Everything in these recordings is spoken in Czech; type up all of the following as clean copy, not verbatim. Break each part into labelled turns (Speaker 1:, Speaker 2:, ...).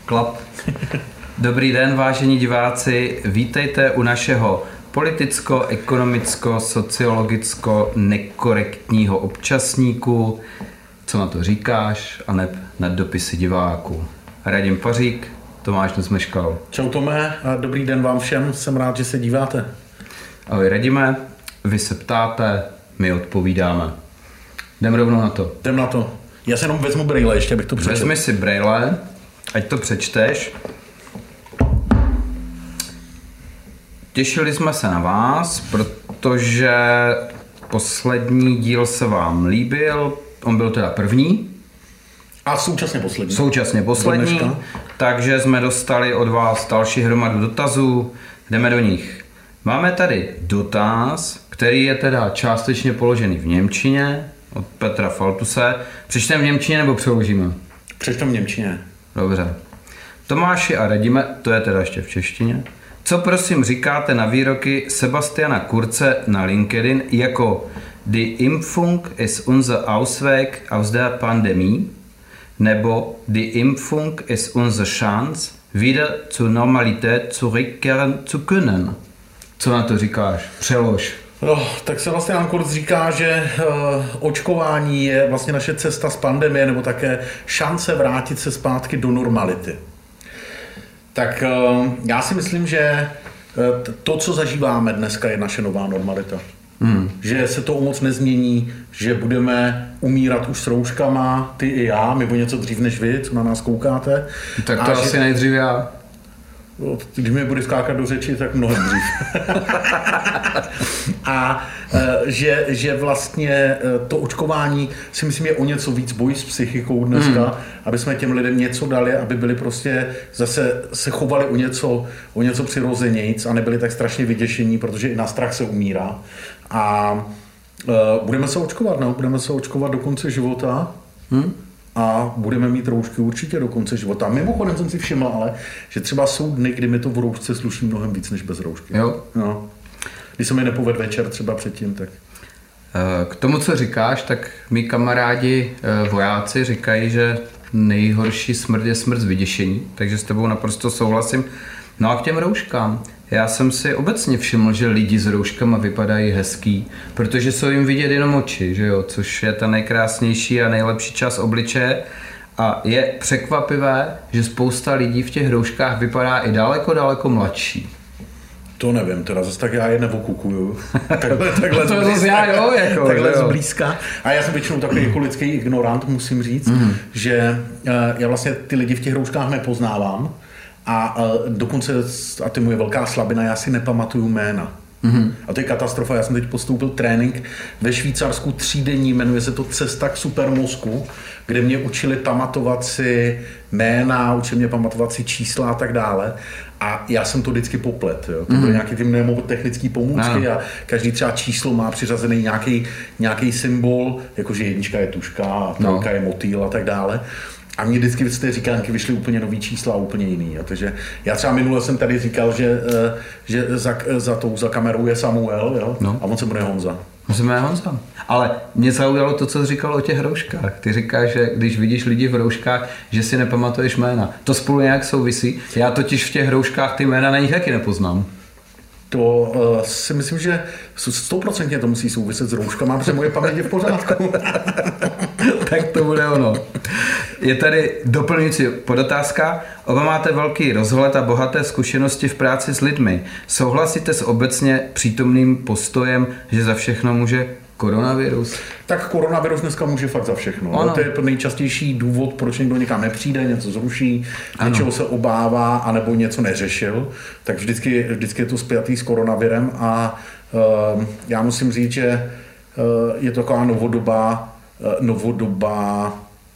Speaker 1: Klap. Dobrý den, vážení diváci, vítejte u našeho politicko-ekonomicko-sociologicko-nekorektního občasníku. Co na to říkáš? A neb na dopisy diváků. Radim Pařík, Tomáš Nezmeškal.
Speaker 2: Čau Tome a dobrý den vám všem, jsem rád, že se díváte.
Speaker 1: Ahoj Radime, vy se ptáte, my odpovídáme. Jdem rovnou na to.
Speaker 2: Jdem na to. Já se jenom vezmu brejle, ještě abych to přečetl.
Speaker 1: Vezmi si brejle, ať to přečteš. Těšili jsme se na vás, protože poslední díl se vám líbil. On byl teda první.
Speaker 2: A současně poslední.
Speaker 1: Současně poslední, takže jsme dostali od vás další hromadu dotazů. Jdeme do nich. Máme tady dotaz, který je teda částečně položený v němčině od Petra Faltuse. Přečteme v němčině nebo přeložíme?
Speaker 2: Přečteme v němčině.
Speaker 1: Dobře. Tomáši a Radime, to je teda ještě v češtině. Co prosím říkáte na výroky Sebastiana Kurze na LinkedIn jako Die Impfung ist unser Ausweg aus der Pandemie nebo Die Impfung ist unsere Chance, wieder zur Normalität zurückkehren zu können? Co na to říkáš? Přelož.
Speaker 2: No, tak Sebastian Kurz říká, že očkování je vlastně naše cesta z pandemie nebo také šance vrátit se zpátky do normality. Tak já si myslím, že to, co zažíváme dneska, je naše nová normalita. Že se to moc nezmění, že budeme umírat už s rouškama, ty i já, my o něco dřív než vy, co na nás koukáte.
Speaker 1: Tak to asi nejdřív já.
Speaker 2: Když mi bude skákat do řeči, tak mnohem dřív. A že vlastně to očkování si myslím je o něco víc boj s psychikou dneska, aby jsme těm lidem něco dali, aby byli prostě zase se chovali o něco přirozenějc a nebyli tak strašně vyděšení, protože i na strach se umírá. A budeme se očkovat, no? Budeme se očkovat do konce života. A budeme mít roušky určitě do konce života. Mimochodem jsem si všiml, ale že třeba jsou dny, kdy mi to v roušce sluší mnohem víc než bez roušky.
Speaker 1: Jo.
Speaker 2: No. Když se mi nepoved večer třeba předtím, tak...
Speaker 1: K tomu, co říkáš, tak mý kamarádi vojáci říkají, že nejhorší smrt je smrt z vyděšení, takže s tebou naprosto souhlasím. No a k těm rouškám. Já jsem si obecně všiml, že lidi s rouškama vypadají hezký, protože jsou jim vidět jenom oči, že jo? Což je ta nejkrásnější a nejlepší část obličeje. A je překvapivé, že spousta lidí v těch rouškách vypadá i daleko mladší.
Speaker 2: To nevím, teda zase tak já je nevokukuju. Takhle
Speaker 1: to zase já, jo, jako,
Speaker 2: takhle zblízka. A já jsem většinou takový jako lidský ignorant, musím říct, že já vlastně ty lidi v těch rouškách nepoznávám. A dokonce, a to je moje velká slabina, já si nepamatuju jména. A to je katastrofa. Já jsem teď postoupil trénink ve Švýcarsku 3denní, jmenuje se to Cesta k supermozku, kde mě učili pamatovat si jména, učili mě pamatovat si čísla a tak dále. A já jsem to vždycky poplet. Jo. To byly nějaké ty mnemotechnické pomůcky a každý třeba číslo má přiřazený nějaký symbol, jakože jednička je tuška a trojka je motýl a tak dále. A mě vždycky z té říkánky vyšly úplně nový čísla a úplně jiný. Jo. Takže já třeba minule jsem tady říkal, že za kamerou je Samuel, jo? A on se jmenuje Honza.
Speaker 1: On se jmenuje Honza. Ale mě zaujalo to, co jsi říkal o těch rouškách. Ty říkáš, že když vidíš lidi v rouškách, že si nepamatuješ jména. To spolu nějak souvisí. Já totiž v těch rouškách ty jména na nich taky nepoznám.
Speaker 2: To si myslím, že 100% to musí souviset s rouškama, protože moje paměť je v pořádku.
Speaker 1: Tak to bude ono. Je tady doplňující podotázka. Oba máte velký rozhled a bohaté zkušenosti v práci s lidmi. Souhlasíte s obecně přítomným postojem, že za všechno může koronavirus?
Speaker 2: Tak koronavirus dneska může fakt za všechno.
Speaker 1: Ano.
Speaker 2: To je nejčastější důvod, proč někdo někam nepřijde, něco zruší, něčeho se obává, anebo něco neřešil. Tak vždycky je to spjatý s koronavirem a já musím říct, že je to taková novodobá,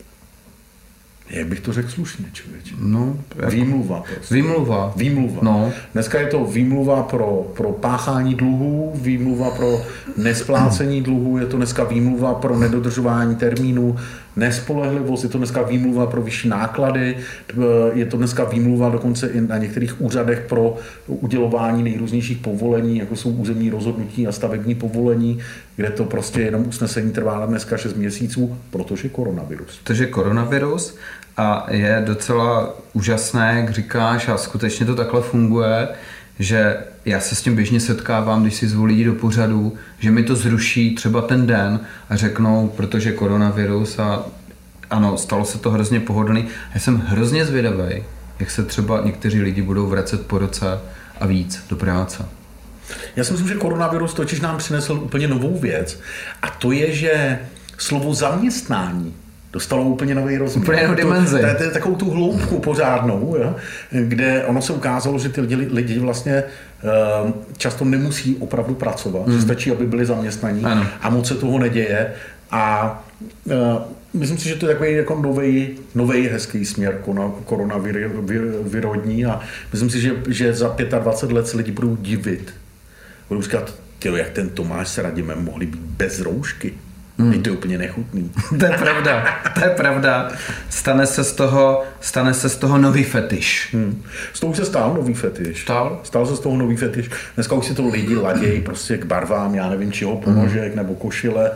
Speaker 2: jak bych to řekl slušně, člověče?
Speaker 1: No,
Speaker 2: výmluva. Prostě. Výmluva.
Speaker 1: No.
Speaker 2: Dneska je to výmluva pro páchání dluhů, výmluva pro nesplácení dluhů, je to dneska výmluva pro nedodržování termínů, nespolehlivost, je to dneska výmluva pro vyšší náklady, je to dneska výmluva dokonce i na některých úřadech pro udělování nejrůznějších povolení, jako jsou územní rozhodnutí a stavební povolení, kde to prostě jenom usnesení trvá dneska 6 měsíců, protože koronavirus.
Speaker 1: Protože koronavirus A je docela úžasné, jak říkáš, a skutečně to takhle funguje, že já se s tím běžně setkávám, když si zvu lidi do pořadu, že mi to zruší třeba ten den a řeknou, protože koronavirus a ano, stalo se to hrozně pohodlný. Já jsem hrozně zvědavý, jak se třeba někteří lidi budou vracet po roce a víc do práce.
Speaker 2: Já si myslím, že koronavirus totiž nám přinesl úplně novou věc a to je, že slovo zaměstnání dostalo úplně nový rozměr.
Speaker 1: Úplně jinou dimenzi.
Speaker 2: To je takovou tu hloubku pořádnou, jo, kde ono se ukázalo, že ty lidi vlastně často nemusí opravdu pracovat, že stačí, aby byli zaměstnaní a moc se toho neděje a myslím si, že to je takový jako novej hezký směr koronavirodní a myslím si, že za 25 let se lidi budou divit. Budou říkat, jak ten Tomáš s Radimem mohli být bez roušky. To je úplně nechutný.
Speaker 1: To je pravda. Stane se z toho nový fetiš.
Speaker 2: Z toho už se stál nový fetiš. Stal se z toho nový fetiš. Dneska už si to lidi ladějí prostě k barvám, já nevím čeho, ponožek nebo košile.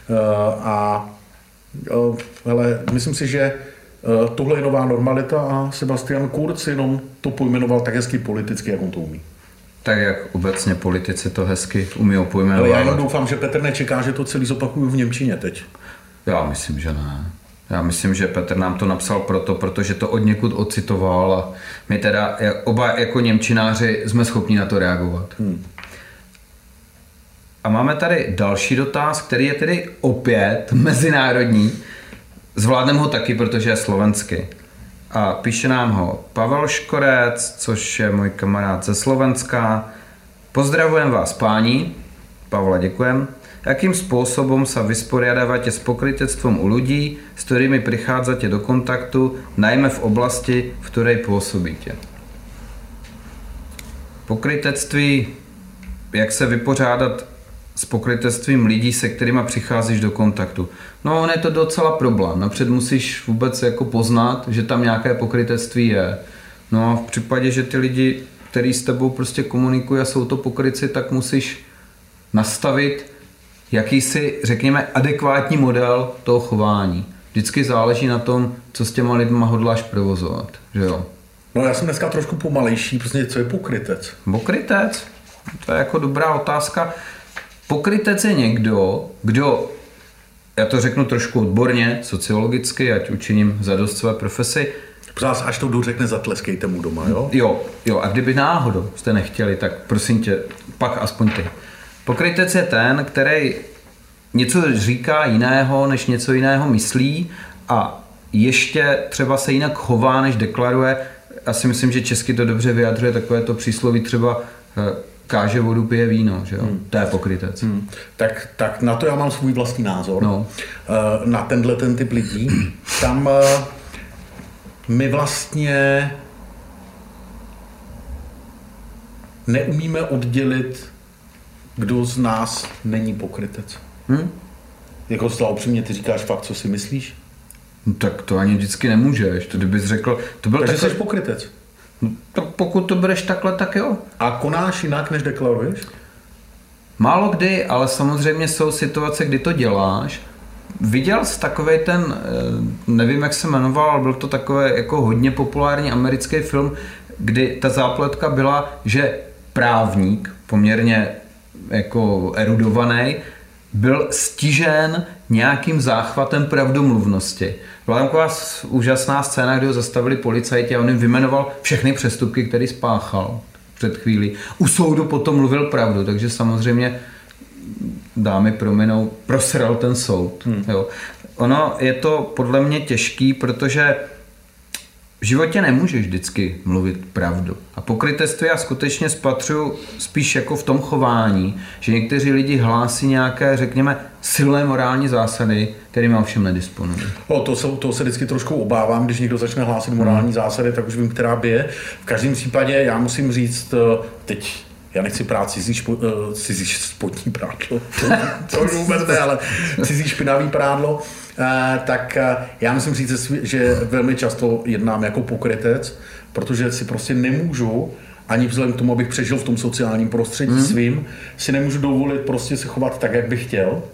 Speaker 2: Hele, myslím si, že tohle je nová normalita a Sebastian Kurz jenom to pojmenoval tak hezky politicky, jak on to umí.
Speaker 1: Tak jak obecně politici to hezky umí pojmenovat.
Speaker 2: Ale já jenom doufám, že Petr nečeká, že to celý zopakuju v němčině teď.
Speaker 1: Já myslím, že ne. Já myslím, že Petr nám to napsal protože to od někud ocitoval a my teda oba jako němčináři jsme schopni na to reagovat. A máme tady další dotaz, který je tedy opět mezinárodní. Zvládneme ho taky, protože je slovensky. A píše nám ho Pavel Škorec, což je můj kamarád ze Slovenska. Pozdravujem vás, páni. Pavla, děkujem. Jakým spôsobom sa vysporiadávate s pokrytectvom u ľudí, s ktorými prichádzate do kontaktu, najmä v oblasti, v ktorej pôsobíte? Pokrytectví, jak se vypořádat s pokrytectvím lidí, se kterými přicházíš do kontaktu. No, on je to docela problém. Napřed musíš vůbec jako poznat, že tam nějaké pokrytectví je. No a v případě, že ty lidi, kteří s tebou prostě komunikují a jsou to pokrytci, tak musíš nastavit jakýsi, řekněme, adekvátní model toho chování. Vždycky záleží na tom, co s těma lidma hodláš provozovat, že jo?
Speaker 2: No já jsem dneska trošku pomalejší, prostě co je pokrytec?
Speaker 1: Pokrytec? To je jako dobrá otázka. Pokrytec je někdo, kdo, já to řeknu trošku odborně, sociologicky, ať učiním zadost své profesi.
Speaker 2: Až to dořekne, zatleskejte mu doma, jo?
Speaker 1: Jo, a kdyby náhodou jste nechtěli, tak prosím tě, pak aspoň ty. Pokrytec je ten, který něco říká jiného, než něco jiného myslí a ještě třeba se jinak chová, než deklaruje. Já si myslím, že česky to dobře vyjadřuje takové to přísloví třeba káže vodu, pije víno, že jo? To je pokrytec.
Speaker 2: Tak na to já mám svůj vlastní názor.
Speaker 1: No.
Speaker 2: Na ten typ lidí. Tam my vlastně neumíme oddělit, kdo z nás není pokrytec. Jako zcela upřímně ty říkáš fakt, co si myslíš?
Speaker 1: No, tak to ani vždycky nemůžeš. To kdybys řekl...
Speaker 2: Takže jsi pokrytec.
Speaker 1: No, tak pokud to bereš takhle, tak jo.
Speaker 2: A konáš jinak, než deklaruješ?
Speaker 1: Málo kdy, ale samozřejmě jsou situace, kdy to děláš. Viděl jsi takovej ten, nevím, jak se jmenoval, ale byl to takový jako hodně populární americký film, kdy ta zápletka byla, že právník, poměrně jako erudovaný, byl stižen nějakým záchvatem pravdomluvnosti. Byla tam taková úžasná scéna, kdy ho zastavili policajti a on jim vymenoval všechny přestupky, které spáchal před chvílí. U soudu potom mluvil pravdu, takže samozřejmě dámy prominou, prosral ten soud. Jo. Ono je to podle mě těžký, protože v životě nemůžeš vždycky mluvit pravdu. A pokrytectví já skutečně spatřuju spíš jako v tom chování, že někteří lidi hlásí nějaké, řekněme, silné morální zásady, kterými ovšem nedisponují.
Speaker 2: To se vždycky trošku obávám, když někdo začne hlásit morální zásady, tak už vím, která by je. V každém případě já musím říct, teď já nechci prát cizí spodní prádlo, to už vůbec ne, ale cizí špinavý prádlo, tak já musím říct, že velmi často jednám jako pokrytec, protože si prostě nemůžu, ani vzhledem k tomu, abych přežil v tom sociálním prostředí svým, si nemůžu dovolit prostě se chovat tak, jak bych chtěl.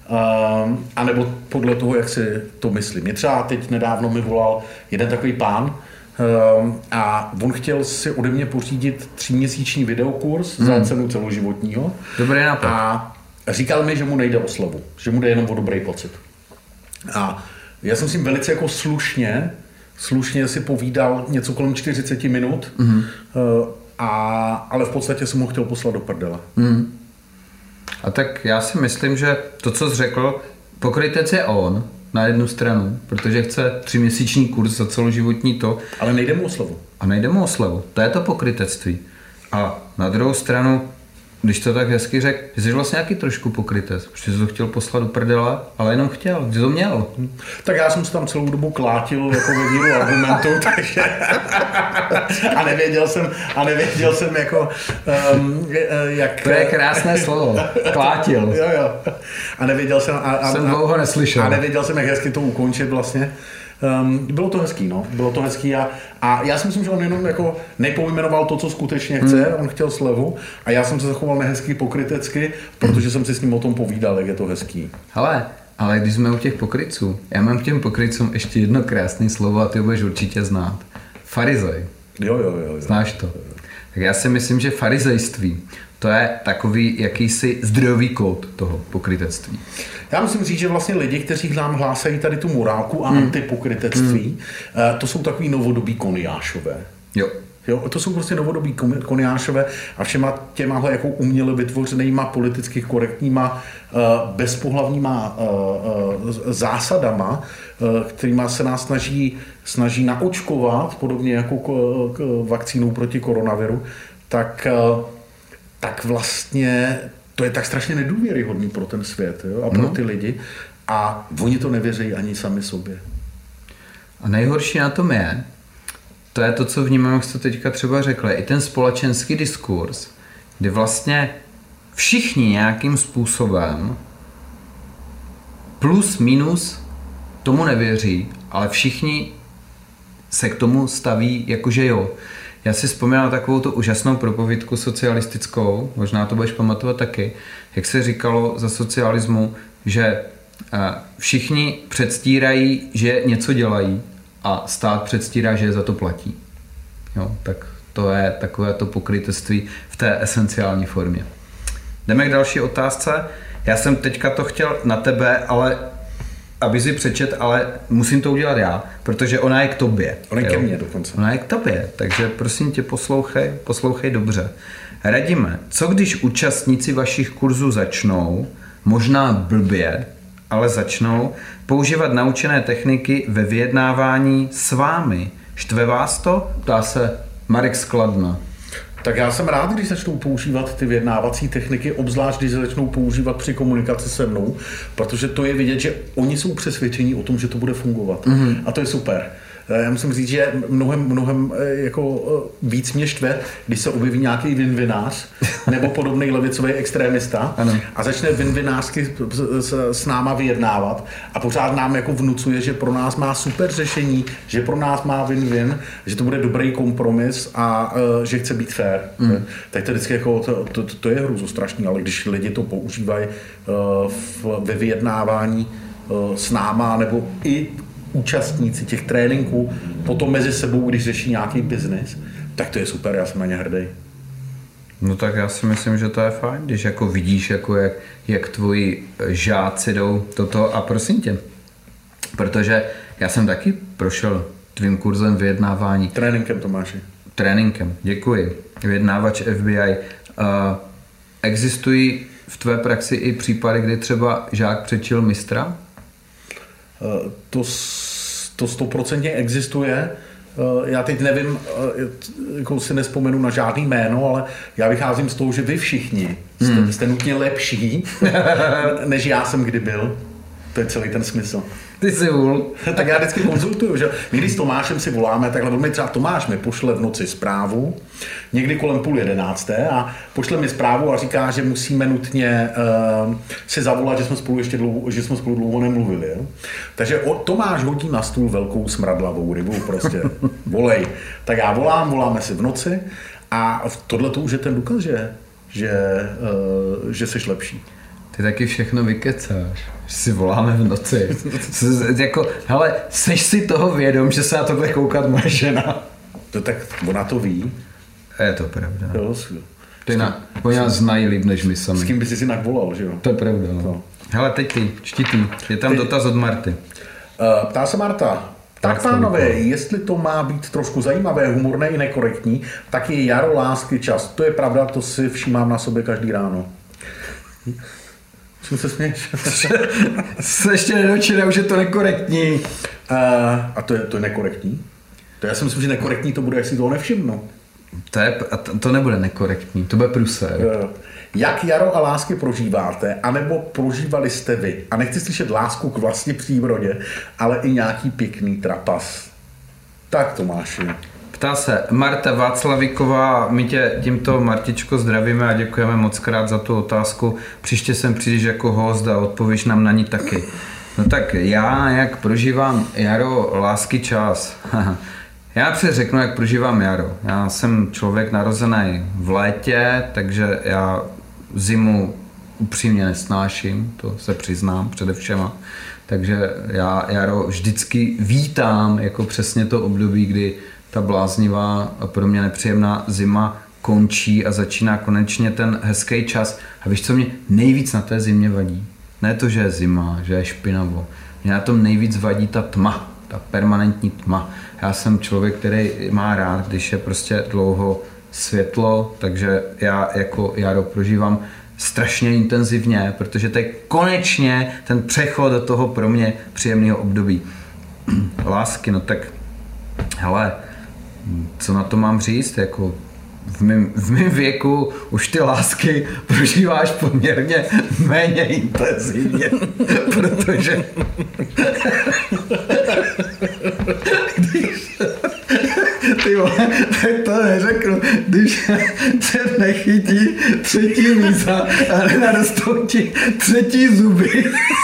Speaker 2: A nebo podle toho, jak si to myslím. Mě třeba teď nedávno mi volal jeden takový pán, a on chtěl si ode mě pořídit 3měsíční videokurs za cenu celoživotního.
Speaker 1: Dobrý nápad.
Speaker 2: A říkal mi, že mu nejde o slevu, že mu jde jenom o dobrý pocit. A já jsem s ním velice jako slušně si povídal něco kolem 40 minut, ale v podstatě jsem ho chtěl poslat do prdele.
Speaker 1: A tak já si myslím, že to, co jsi řekl, pokrytec je on na jednu stranu, protože chce 3měsíční kurz za celoživotní to.
Speaker 2: Ale nejde mu o slevu.
Speaker 1: A nejde mu o slevu. To je to pokrytectví. A na druhou stranu, když to tak hezky řekl, že jsi vlastně nějaký trošku pokrytec, protože jsi to chtěl poslat do prdele, ale jenom chtěl, ty to měl.
Speaker 2: Tak já jsem se tam celou dobu klátil jako ve víru argumentu, takže a nevěděl jsem jako jak...
Speaker 1: To je krásné slovo, klátil.
Speaker 2: Jo. A nevěděl jsem...
Speaker 1: Jsem dlouho neslyšel.
Speaker 2: A nevěděl jsem, jak hezky to ukončit vlastně. Bylo to hezký, no. Bylo to hezký a já si myslím, že on jenom jako nepojmenoval to, co skutečně chce, on chtěl slevu a já jsem se zachoval nehezky pokrytecky, protože jsem si s ním o tom povídal, jak je to hezký.
Speaker 1: Hele, ale když jsme u těch pokrytců, já mám k těm pokrytcům ještě jedno krásné slovo a ty ho budeš určitě znát. Farizej.
Speaker 2: Jo.
Speaker 1: Znáš to? Tak já si myslím, že farizejství to je takový jakýsi zdrojový kód toho pokrytectví.
Speaker 2: Já musím říct, že vlastně lidi, kteří nám hlásají tady tu morálku a antipokrytectví, to jsou takový novodobí Koniášové. Jo, to jsou prostě novodobí Koniášové a všema těmahle jako uměle vytvořenýma politicky korektníma bezpohlavníma zásadama, kterýma se nás snaží naočkovat, podobně jako vakcínou proti koronaviru, tak vlastně to je tak strašně nedůvěryhodný pro ten svět, jo? A pro ty lidi. A oni to nevěří ani sami sobě.
Speaker 1: A nejhorší na tom je, to je to, co vnímám, jak jste teďka třeba řekli, i ten společenský diskurs, kdy vlastně všichni nějakým způsobem plus minus tomu nevěří, ale všichni se k tomu staví jakože jo. Já si vzpomínám na takovou tu úžasnou propovědku socialistickou, možná to budeš pamatovat taky, jak se říkalo za socialismu, že všichni předstírají, že něco dělají a stát předstírá, že je za to platí. Jo, tak to je takové to pokrytectví v té esenciální formě. Jdeme k další otázce. Já jsem teďka to chtěl na tebe, ale aby si přečet, ale musím to udělat já, protože ona je k tobě.
Speaker 2: Ona je ke mně dokonce.
Speaker 1: Ona je k tobě, takže prosím tě poslouchej dobře. Radíme, co když účastníci vašich kurzů začnou, možná blbě, ale začnou používat naučené techniky ve vyjednávání s vámi. Štve vás to? Ptá se Marek Skladna.
Speaker 2: Tak já jsem rád, když začnou používat ty vyjednávací techniky, obzvlášť když začnou používat při komunikaci se mnou, protože to je vidět, že oni jsou přesvědčení o tom, že to bude fungovat. A to je super. Já musím říct, že mnohem jako víc mě štve, když se objeví nějaký vinvinář nebo podobný levicový extrémista a začne vinvinářsky s náma vyjednávat a pořád nám jako vnucuje, že pro nás má super řešení, že pro nás má win-win, že to bude dobrý kompromis a že chce být fair. Tak to vždycky jako, to je hrůzostrašný, ale když lidi to používají ve vyjednávání s náma nebo i účastníci těch tréninků potom mezi sebou, když řeší nějaký biznis, tak to je super, já jsem na ně hrdý.
Speaker 1: No tak já si myslím, že to je fajn, když jako vidíš, jako jak tvoji žáci jdou toto a prosím tě, protože já jsem taky prošel tvým kurzem vyjednávání.
Speaker 2: Tréninkem, Tomáši.
Speaker 1: Tréninkem, děkuji. Vyjednávač FBI. Existují v tvé praxi i případy, kdy třeba žák přečil mistra?
Speaker 2: To 100% existuje. Já teď nevím, jako si nespomenu na žádný jméno, ale já vycházím z toho, že vy všichni jste nutně lepší, než já jsem kdy byl. To je celý ten smysl.
Speaker 1: Ty jsi vůl.
Speaker 2: Tak já vždycky konzultuju, že my když s Tomášem si voláme, takhle velmi třeba Tomáš mi pošle v noci zprávu, někdy kolem 10:30 a pošle mi zprávu a říká, že musíme nutně si zavolat, že jsme spolu dlouho nemluvili. Jo? Takže Tomáš hodí na stůl velkou smradlavou rybu, prostě volej. Tak já voláme si v noci a tohle to už je ten důkaz, že jsi lepší.
Speaker 1: ty taky všechno vykecáš. Si voláme v noci. Jako, hele, seš si toho vědom, že se na tohle koukat moje žena?
Speaker 2: To tak ona to ví.
Speaker 1: Je to pravda.
Speaker 2: Jo,
Speaker 1: oni nás znají líp než my sami.
Speaker 2: S kým by si jinak volal, že jo?
Speaker 1: To je pravda. No. Hele, teď ty, čtitý. Je tam dotaz od Marty.
Speaker 2: Ptá se Marta. Tak pánové, jestli to má být trošku zajímavé, humorné i nekorektní, tak je jaro, lásky, čas. To je pravda, to si všímám na sobě každý ráno. Čím se směješ?
Speaker 1: Se ještě nedočil, už je to nekorektní.
Speaker 2: A to je nekorektní? To já si myslím, že nekorektní to bude, jak si toho nevšimnu.
Speaker 1: To nebude nekorektní, to bude průser.
Speaker 2: Jak jaro a lásky prožíváte, anebo prožívali jste vy? A nechci slyšet lásku k vlastní přírodě, ale i nějaký pěkný trapas. Tak Tomáši.
Speaker 1: Ptá se Marta Václavíková, my tě tímto, Martičko, zdravíme a děkujeme moc krát za tu otázku. Příště sem přijdeš jako host a odpovíš nám na ní taky. No tak já, jak prožívám jaro, lásky, čas. Já si řeknu, jak prožívám jaro. Já jsem člověk narozený v létě, takže já zimu upřímně nesnáším, to se přiznám především. Takže já jaro vždycky vítám jako přesně to období, kdy ta bláznivá a pro mě nepříjemná zima končí a začíná konečně ten hezký čas. A víš, co mě nejvíc na té zimě vadí? Ne to, že je zima, že je špinavo. Mě na tom nejvíc vadí ta tma, ta permanentní tma. Já jsem člověk, který má rád, když je prostě dlouho světlo, takže já jako jaro prožívám strašně intenzivně, protože to je konečně ten přechod do toho pro mě příjemného období. Lásky, no tak hele, co na to mám říct, jako v mém věku už ty lásky prožíváš poměrně méně intenzivně, protože ty vole, tak to neřeknu, když se nechytí třetí míza a nenarostou ti třetí zuby.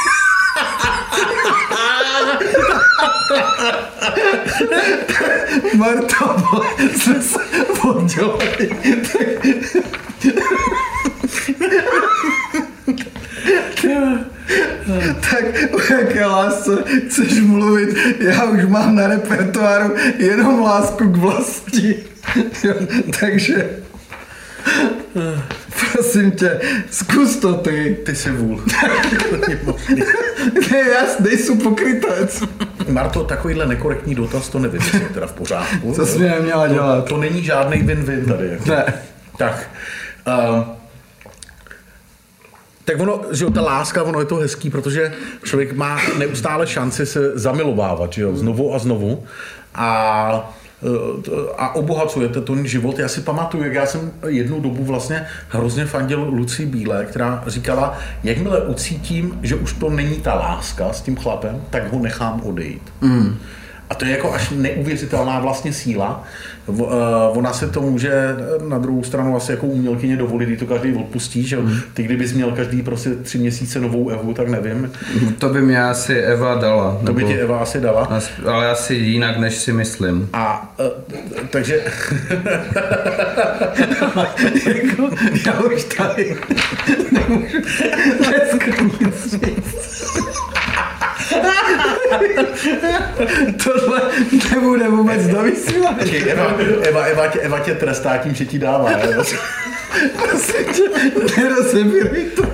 Speaker 1: Marta, jsme se oddělali. Tak o jaké lásce chceš mluvit? Já už mám na repertoáru jenom lásku k vlasti. Takže prosím tě, zkus to ty.
Speaker 2: Ty jsi vůl.
Speaker 1: Ne, já nejsem pokrytec.
Speaker 2: Marto, takovýhle nekorektní dotaz, to nevím, jestli je teda v pořádku.
Speaker 1: Co jsi mě neměla dělat?
Speaker 2: To není žádný win-win tady. Jako.
Speaker 1: Ne.
Speaker 2: Tak. Tak ono, že ta láska, ono je to hezký, protože člověk má neustále šanci se zamilovávat, že jo, znovu a znovu. A obohacujete ten život. Já si pamatuju, jak já jsem jednu dobu vlastně hrozně fandil Lucii Bílé, která říkala, jakmile ucítím, že už to není ta láska s tím chlapem, tak ho nechám odejít. Mm. A to je jako až neuvěřitelná vlastně síla. Ona se to může na druhou stranu asi jako umělkyně dovolit, kdy to každý odpustí, že ty kdybys měl každý prostě 3 měsíce novou Evu, tak nevím.
Speaker 1: To by mě asi Eva dala.
Speaker 2: To by ti Eva asi dala.
Speaker 1: Ale asi jinak, než si myslím.
Speaker 2: A takže...
Speaker 1: jako, já už tady nemůžu dneska nic říct. Tohle nebude vůbec do vysílání.
Speaker 2: Eva tě trestá tím, že ti dává.
Speaker 1: Prosím tě, nerozebírej to.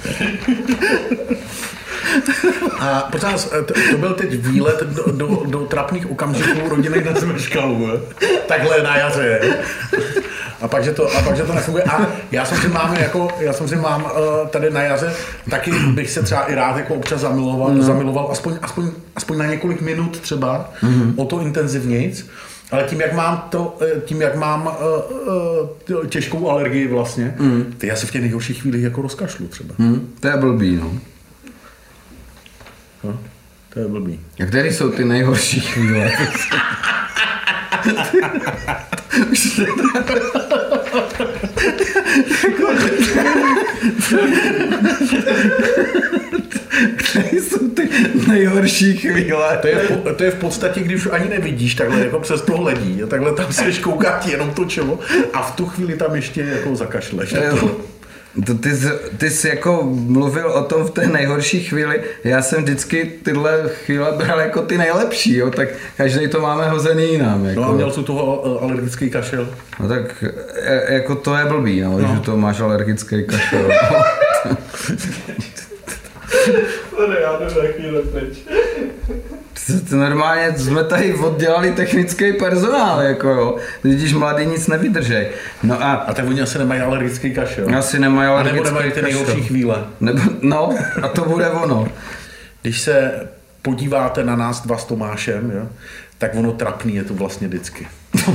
Speaker 2: A pořád, to byl teď výlet do trapných okamžiků rodiny na Zmeškalu. Takhle na jaře. A pak, že to nefunguje. A já jsem mám tady na jaře, taky bych se třeba i rád jako občas zamiloval aspoň na několik minut třeba, o to intenzivnějc. Ale tím, jak mám těžkou alergii vlastně, tak já se v těch nejhorších chvílích jako rozkašlu třeba.
Speaker 1: To je blbý, no.
Speaker 2: No, to je blbý.
Speaker 1: A které jsou ty nejhorší chvíle? Které jsou ty nejhorší chvíle?
Speaker 2: To je v podstatě, když ani nevidíš takhle jako přes to hledí. Takhle tam seš kouká ti jenom to čelo a v tu chvíli tam ještě jako zakašleš.
Speaker 1: Ty jsi jako mluvil o tom v té nejhorší chvíli, já jsem vždycky tyhle chvíle bral jako ty nejlepší, jo? Tak každý to máme hozený jinam. Jako.
Speaker 2: No a měl jsi toho alergický kašel?
Speaker 1: No tak jako to je blbý, no. Že to máš alergický kašel.
Speaker 2: Já jdu za chvíli pryč.
Speaker 1: Normálně jsme tady oddělali technický personál, jako jo. Vidíš, mladí nic nevydržej. No
Speaker 2: a tak oni asi nemají alergický kašel.
Speaker 1: Asi nemají alergický kašel.
Speaker 2: A nebo nemají ty nejhorší chvíle.
Speaker 1: No, a to bude ono.
Speaker 2: Když se podíváte na nás dva s Tomášem, jo, tak ono trapný je to vlastně vždycky.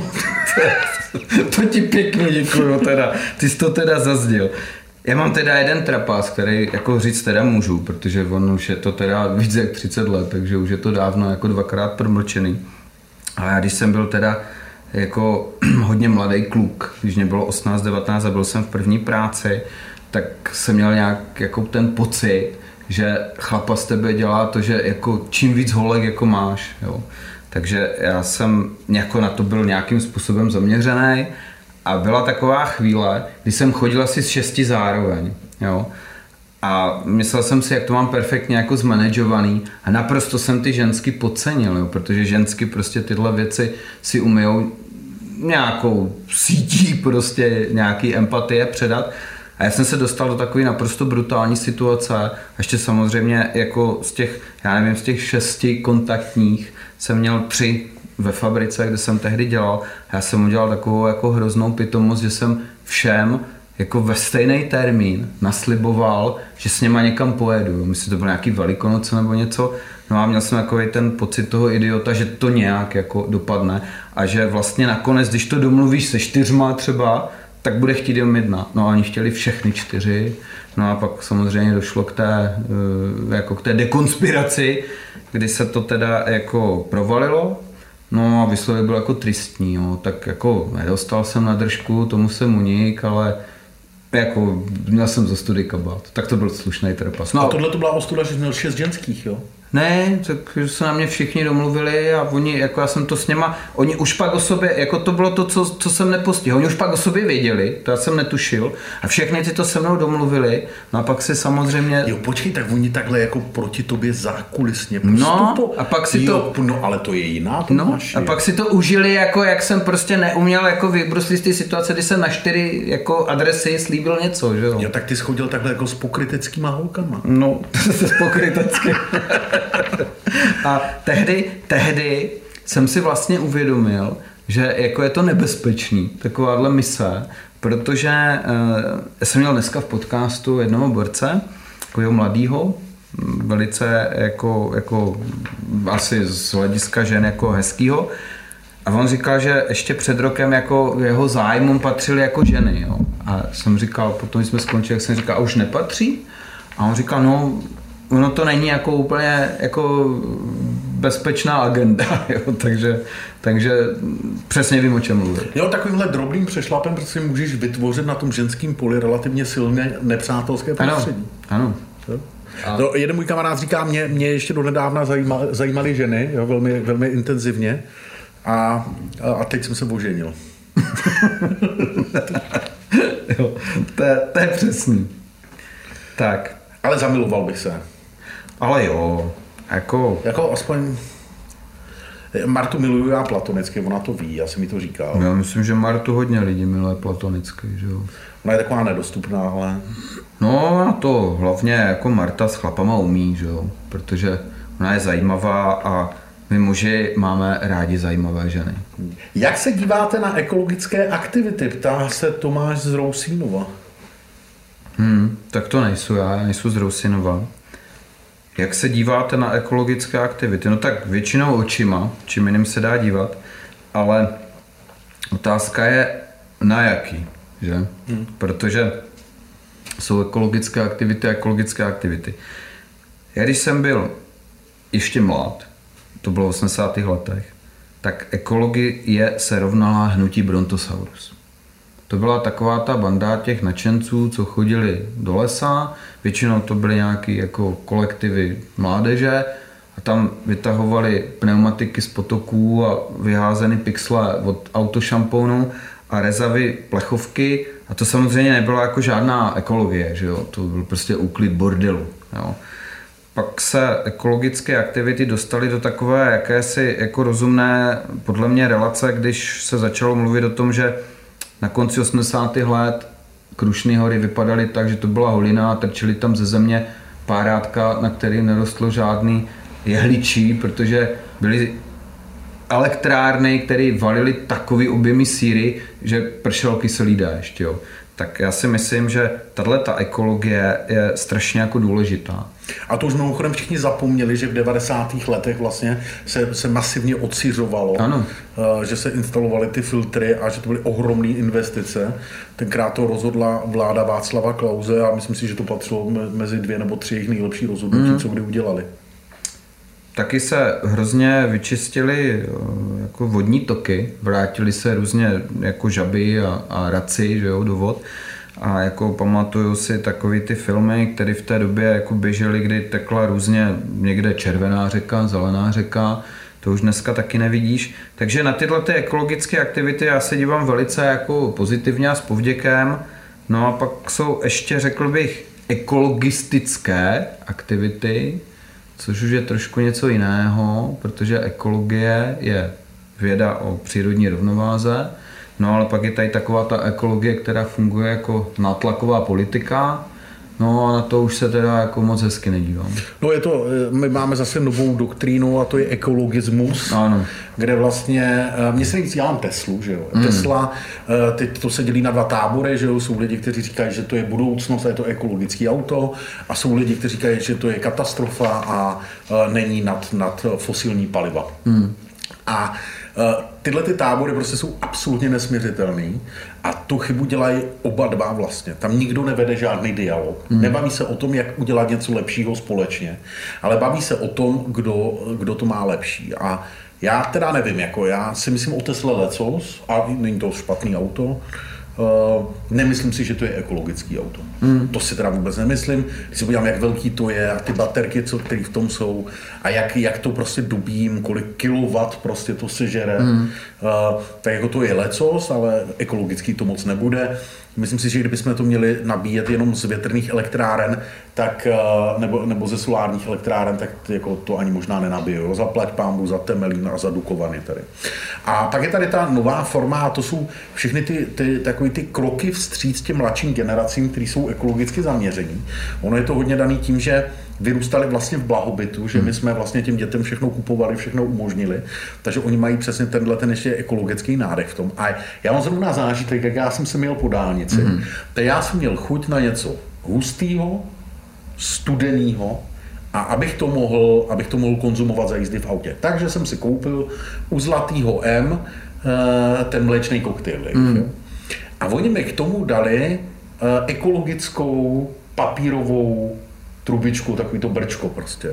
Speaker 1: To ti pěkně děkuju teda. Ty jsi to teda zazdil. Já mám teda jeden trapás, který jako říct teda můžu, protože on už je to teda víc jak 30 let, takže už je to dávno jako dvakrát promlčený. A já když jsem byl teda jako hodně mladý kluk, když mě bylo 18-19 a byl jsem v první práci, tak jsem měl nějak jako ten pocit, že chlapa z tebe dělá to, že jako čím víc holek jako máš, jo. Takže já jsem jako na to byl nějakým způsobem zaměřený. A byla taková chvíle, kdy jsem chodil asi s 6 zároveň, jo. A myslel jsem si, jak to mám perfektně jako zmanagovaný a naprosto jsem ty žensky podcenil, jo, protože žensky prostě tyhle věci si umijou nějakou sítí prostě nějaký empatie předat. A já jsem se dostal do takové naprosto brutální situace a ještě samozřejmě jako z těch, já nevím, z těch 6 kontaktních jsem měl 3 ve fabrice, kde jsem tehdy dělal. Já jsem udělal takovou jako hroznou pitomost, že jsem všem jako ve stejný termín nasliboval, že s něma někam pojedu. Myslím, to bylo nějaký Velikonoce nebo něco. No a měl jsem takový ten pocit toho idiota, že to nějak jako dopadne a že vlastně nakonec, když to domluvíš se 4 třeba, tak bude chtít jenom 1. No a oni chtěli všechny 4. No a pak samozřejmě došlo k té dekonspiraci, kdy se to teda jako provalilo. No a výsledek byl jako tristní, jo. Tak jako nedostal jsem na držku, tomu jsem unik, ale jako měl jsem za study kabát, tak to byl slušný trpas.
Speaker 2: No a tohle to byla ostuda, že měl 6 ženských, jo?
Speaker 1: Ne, takže se na mě všichni domluvili a oni, jako já jsem to s něma, oni už pak o sobě, jako to bylo to, co jsem nepostihl, oni už pak o sobě věděli, to já jsem netušil a všechny ty to se mnou domluvili, no a pak si samozřejmě...
Speaker 2: Jo, počkej, tak oni takhle jako proti tobě zákulisně
Speaker 1: No, a pak si
Speaker 2: jo, to... No, ale to je jiná, to
Speaker 1: no,
Speaker 2: máš,
Speaker 1: a pak si to užili, jako jak jsem prostě neuměl jako vybruslit z té situace, kdy jsem na 4 jako adresy slíbil něco, že jo.
Speaker 2: Jo, tak ty schodil takhle jako s pokryteckýma holkama.
Speaker 1: No, s pokryteckým. A tehdy jsem si vlastně uvědomil, že jako je to nebezpečný, takováhle mise, protože jsem měl dneska v podcastu jednoho borce, takového mladýho, velice jako asi z hlediska žen jako hezkýho. A on říkal, že ještě před rokem jako jeho zájmům patřily jako ženy. Jo. A jsem říkal, potom jsme skončili, jak jsem říkal, a už nepatří? A on říkal, no, ono to není jako úplně jako bezpečná agenda, jo, takže přesně vím, o čem mluvím.
Speaker 2: Jo, takovýmhle drobným přešlapem prostě můžeš vytvořit na tom ženském poli relativně silné nepřátelské prostředí.
Speaker 1: Ano.
Speaker 2: No, jeden můj kamarád říká, mě ještě donedávna zajímaly ženy, jo, velmi, velmi intenzivně a teď jsem se oženil.
Speaker 1: Jo, to je přesný. Tak.
Speaker 2: Ale zamiloval bych se.
Speaker 1: Ale jo,
Speaker 2: jako aspoň Martu miluju já platonicky, ona to ví, já jsem mi to říkal.
Speaker 1: Já myslím, že Martu hodně lidí miluje platonicky, že jo.
Speaker 2: Ona je taková nedostupná, ale...
Speaker 1: No a to hlavně jako Marta s chlapama umí, že jo, protože ona je zajímavá a my muži máme rádi zajímavé ženy.
Speaker 2: Jak se díváte na ekologické aktivity? Ptá se Tomáš z Rousínova.
Speaker 1: Tak to nejsou já nejsou z Rousinova. Jak se díváte na ekologické aktivity? No tak většinou očima, čím jiným se dá dívat, ale otázka je na jaký, že? Protože jsou ekologické aktivity. Já když jsem byl ještě mlad, to bylo v 80. letech, tak ekologie se rovnala hnutí Brontosaurus. To byla taková ta banda těch nadšenců, co chodili do lesa, většinou to byly nějaké jako kolektivy mládeže a tam vytahovali pneumatiky z potoků a vyházeny pixle od autošampónu a rezavy plechovky a to samozřejmě nebyla jako žádná ekologie, že jo? To byl prostě úklid bordelu. Jo? Pak se ekologické aktivity dostaly do takové jakési jako rozumné, podle mě, relace, když se začalo mluvit o tom, že na konci 80. let Krušné hory vypadaly tak, že to byla holina a trčely tam ze země párátka, na který nerostlo žádný jehličí, protože byly elektrárny, které valily takový objemy síry, že pršel kyselý déšť. Jo. Tak já si myslím, že tato ekologie je strašně jako důležitá.
Speaker 2: A to už mimochodem všichni zapomněli, že v 90. letech vlastně se masivně odsiřovalo,
Speaker 1: ano.
Speaker 2: Že se instalovaly ty filtry a že to byly ohromné investice. Tenkrát to rozhodla vláda Václava Klause a myslím si, že to patřilo mezi 2 nebo 3 jejich nejlepší rozhodnutí, co kdy udělali.
Speaker 1: Taky se hrozně vyčistily jako vodní toky, vrátily se různě jako žaby a raci, že jo, do vod. A jako pamatuju si takový ty filmy, které v té době jako běžely, kdy tekla různě někde červená řeka, zelená řeka, to už dneska taky nevidíš. Takže na tyhle ty ekologické aktivity já se dívám velice jako pozitivně a s povděkem. No a pak jsou ještě, řekl bych, ekologistické aktivity, což už je trošku něco jiného, protože ekologie je věda o přírodní rovnováze, no ale pak je tady taková ta ekologie, která funguje jako nátlaková politika, no a na to už se teda jako moc hezky nedívám.
Speaker 2: No je to, my máme zase novou doktrínu a to je ekologismus,
Speaker 1: ano.
Speaker 2: Kde vlastně, mně se říct, já mám Teslu, že jo. Tesla, teď to se dělí na 2 tábory, že jo, jsou lidi, kteří říkají, že to je budoucnost a je to ekologické auto a jsou lidi, kteří říkají, že to je katastrofa a není nad fosilní paliva. A tyhle ty tábory prostě jsou absolutně nesměřitelný a tu chybu dělají oba dva vlastně. Tam nikdo nevede žádný dialog. Nebaví se o tom, jak udělat něco lepšího společně, ale baví se o tom, kdo to má lepší. A já teda nevím, jako já si myslím o Tesle lecos a není to špatný auto. Nemyslím si, že to je ekologický auto. To si teda vůbec nemyslím. Když si podívám, jak velký to je a ty baterky, které v tom jsou a jak to prostě dubím, kolik kilowatt prostě to sežere. Tak jako to je lecos, ale ekologický to moc nebude. Myslím si, že kdybychom to měli nabíjet jenom z větrných elektráren, tak, nebo ze solárních elektráren, tak jako to ani možná nenabijou. Zaplať pánbu za Temelín a za Dukovany tady. A pak je tady ta nová forma a to jsou všechny takový ty kroky vstříc těm mladším generacím, které jsou ekologicky zaměření. Ono je to hodně daný tím, že vyrůstali vlastně v blahobytu, že my jsme vlastně těm dětem všechno kupovali, všechno umožnili, takže oni mají přesně ten ještě ekologický nádech v tom. A já mám zrovna zážitek, jak já jsem se měl po dálnici, tak já jsem měl chuť na něco hustýho, studenýho a abych to mohl konzumovat za jízdy v autě. Takže jsem si koupil u Zlatýho M ten mléčný koktejl. A oni mi k tomu dali ekologickou papírovou trubičku, takový to brčko prostě.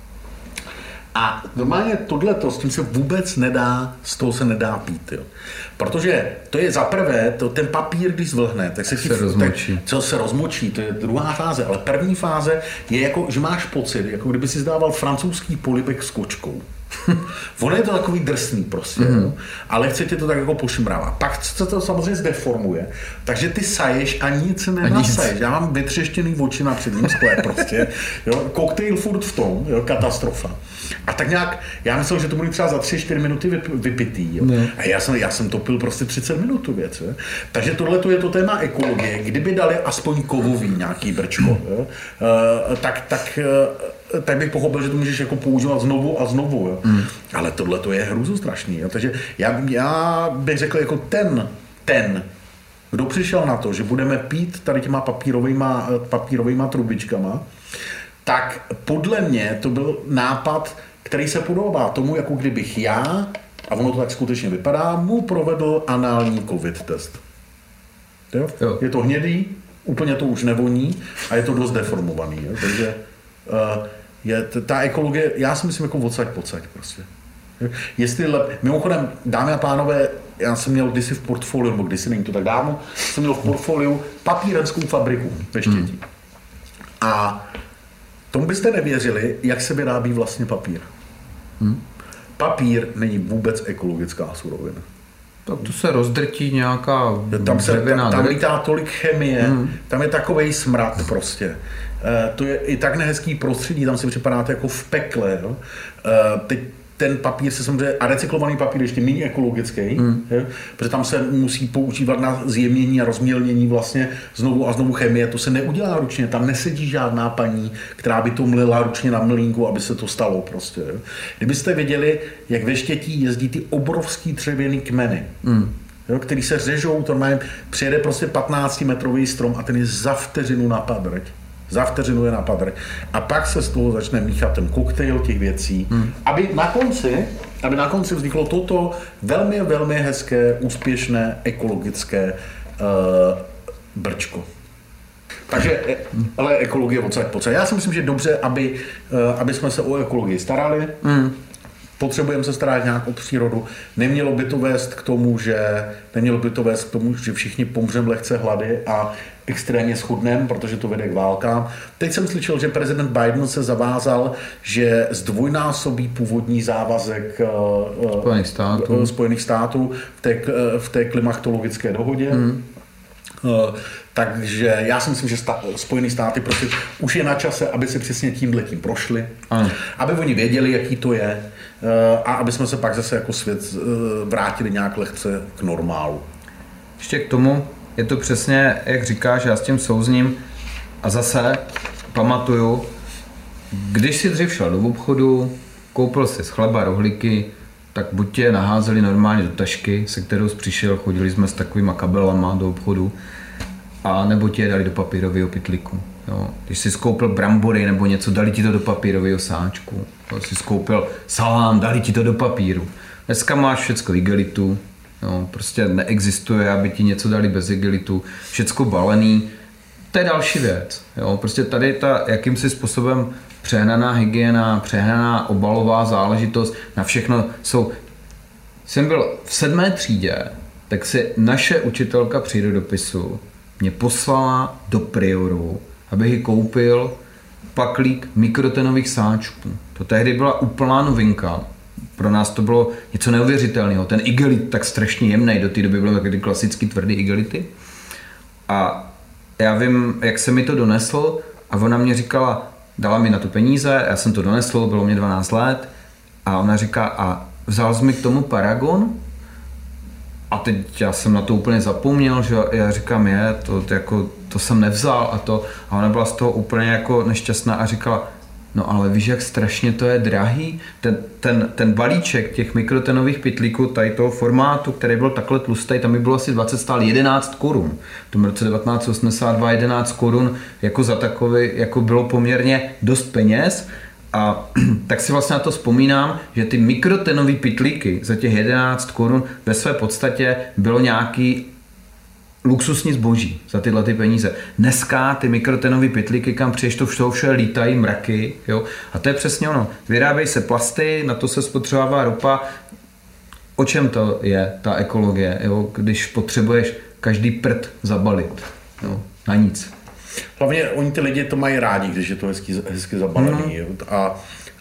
Speaker 2: A normálně tohleto, s tím se vůbec nedá, z toho se nedá pít. Jo. Protože to je zaprvé, ten papír, když zvlhne, tak se rozmočí. Se rozmočí, to je druhá fáze, ale první fáze je jako, že máš pocit, jako kdyby si zdával francouzský polibek s kočkou. Ono je to takový drsný prostě, ale chce tě to tak jako pošmrávat. Pak se to samozřejmě zdeformuje, takže ty saješ a nic nenasaješ. Já mám vytřeštěný oči na předním skle prostě. Jo. Koktejl furt v tom, jo, katastrofa. A tak nějak, já myslel, že to bude třeba za 3-4 minuty vypitý. Jo. A já jsem to pil prostě 30 minut tu věc. Jo. Takže tohle je to téma ekologie. Kdyby dali aspoň kovový nějaký brčko, jo, tak bych pochopil, že to můžeš jako používat znovu a znovu. Jo. Ale tohle to je hruzu strašný. Jo. Takže já bych řekl jako ten, kdo přišel na to, že budeme pít tady těma papírovejma trubičkama, tak podle mě to byl nápad, který se podobá tomu, jako kdybych já, a ono to tak skutečně vypadá, mu provedl anální covid test. Jo. Je to hnědý, úplně to už nevoní a je to dost deformovaný. Jo. Takže ta ekologie, já si myslím jako odsaď pocať prostě. Mimochodem, dámy a pánové, já jsem měl kdysi v portfoliu, nebo kdysi není to tak dávno, jsem měl v portfoliu papírenskou fabriku ve Štětí. A tomu byste nevěřili, jak se vyrábí vlastně papír. Papír není vůbec ekologická surovina.
Speaker 1: Tak to se rozdrtí nějaká
Speaker 2: tam lítá tolik chemie, tam je takovej smrad prostě. To je i tak nehezký prostředí, tam si připadáte jako v pekle. Jo? Teď ten papír se samozřejmě, a recyklovaný papír ještě méně ekologický, protože tam se musí používat na zjemnění a rozmělnění vlastně znovu a znovu chemie, to se neudělá ručně, tam nesedí žádná paní, která by to mlila ručně na mlýnku, aby se to stalo prostě. Jo. Kdybyste věděli, jak ve Štětí jezdí ty obrovský dřevěný kmeny, jo, který se řežou, to přijede prostě 15-metrový strom a ten je za vteřinu na padrť. Za vteřinu je na padrť. A pak se z toho začne míchat ten koktejl těch věcí, aby na konci vzniklo toto velmi, velmi hezké, úspěšné, ekologické brčko. Takže, ale ekologie odsaď pocať. Já si myslím, že je dobře, aby jsme se o ekologii starali. Potřebujeme se starat nějak o přírodu. Nemělo by to vést k tomu, že všichni pomřeme lehce hlady a extrémně schudneme, protože to vede k válkám. Teď jsem slyšel, že prezident Biden se zavázal, že zdvojnásobí původní závazek Spojených států v té klimatologické dohodě. Takže já si myslím, že Spojené státy prostě už je na čase, aby si přesně tímhletím prošli, aby oni věděli, jaký to je a aby jsme se pak zase jako svět vrátili nějak lehce k normálu.
Speaker 1: Ještě k tomu, je to přesně, jak říkáš, já s tím souzním a zase pamatuju, když si dřív šel do obchodu, koupil si z chleba rohlíky, tak buď tě naházeli normálně do tašky, se kterou jsi přišel, chodili jsme s takovýma kabelama do obchodu, a nebo ti je dali do papírového pytlíku. Jo. Když jsi skoupil brambory nebo něco, dali ti to do papírového sáčku. Když jsi skoupil salám, dali ti to do papíru. Dneska máš všecko igelitu, jo. Prostě neexistuje, aby ti něco dali bez igelitu. Všecko balený. To je další věc. Jo. Prostě tady ta jakýmsi způsobem přehnaná hygiena, přehnaná obalová záležitost, na všechno jsou... Jsem byl v 7. třídě, tak si naše učitelka přírodopisu mě poslala do Prioru, abych ji koupil paklík mikrotenových sáčků. To tehdy byla úplná novinka. Pro nás to bylo něco neuvěřitelného. Ten igelit tak strašně jemný, do té doby byly takový klasický tvrdý igelity. A já vím, jak se mi to donesl a ona mě říkala, dala mi na to peníze, já jsem to donesl, bylo mě 12 let a ona říká, a vzal jsi mi k tomu Paragon? A teď já jsem na to úplně zapomněl, že já říkám, to jsem nevzal a ona byla z toho úplně jako nešťastná a říkala, no ale víš, jak strašně to je drahý, ten balíček těch mikrotenových pytlíků, tady toho formátu, který byl takhle tlustý, tam by bylo asi 20, stál 11 korun. V tom roce 1982 11 korun jako za takový, jako bylo poměrně dost peněz. A tak si vlastně na to vzpomínám, že ty mikrotenový pytlíky za těch 11 korun ve své podstatě bylo nějaký luxusní zboží za tyhle ty peníze. Dneska ty mikrotenový pytlíky, kam přijdeš, to vše lítají mraky. Jo? A to je přesně ono. Vyrábějí se plasty, na to se spotřebává ropa. O čem to je ta ekologie, jo? Když potřebuješ každý prd zabalit? Jo? Na nic.
Speaker 2: Hlavně oni ty lidi to mají rádi, když je to hezky zabalený. A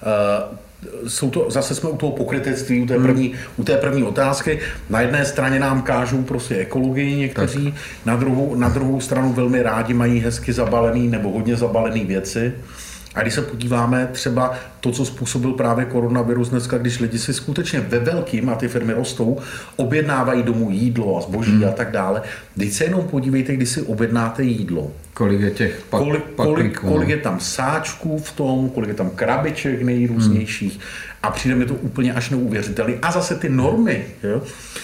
Speaker 2: jsou to, zase jsme u toho pokrytectví, u té první otázky. Na jedné straně nám kážou prostě ekologii někteří, na druhou stranu velmi rádi mají hezky zabalený nebo hodně zabalený věci. A když se podíváme třeba to, co způsobil právě koronavirus dneska, když lidi si skutečně ve velkým, a ty firmy rostou, objednávají domů jídlo a zboží a tak dále. Teď se jenom podívejte, když si objednáte jídlo.
Speaker 1: Kolik je těch
Speaker 2: kolik je tam sáčků v tom, kolik je tam krabiček nejrůznějších a přijde mi to úplně až neuvěřitelný. A zase ty normy, jo?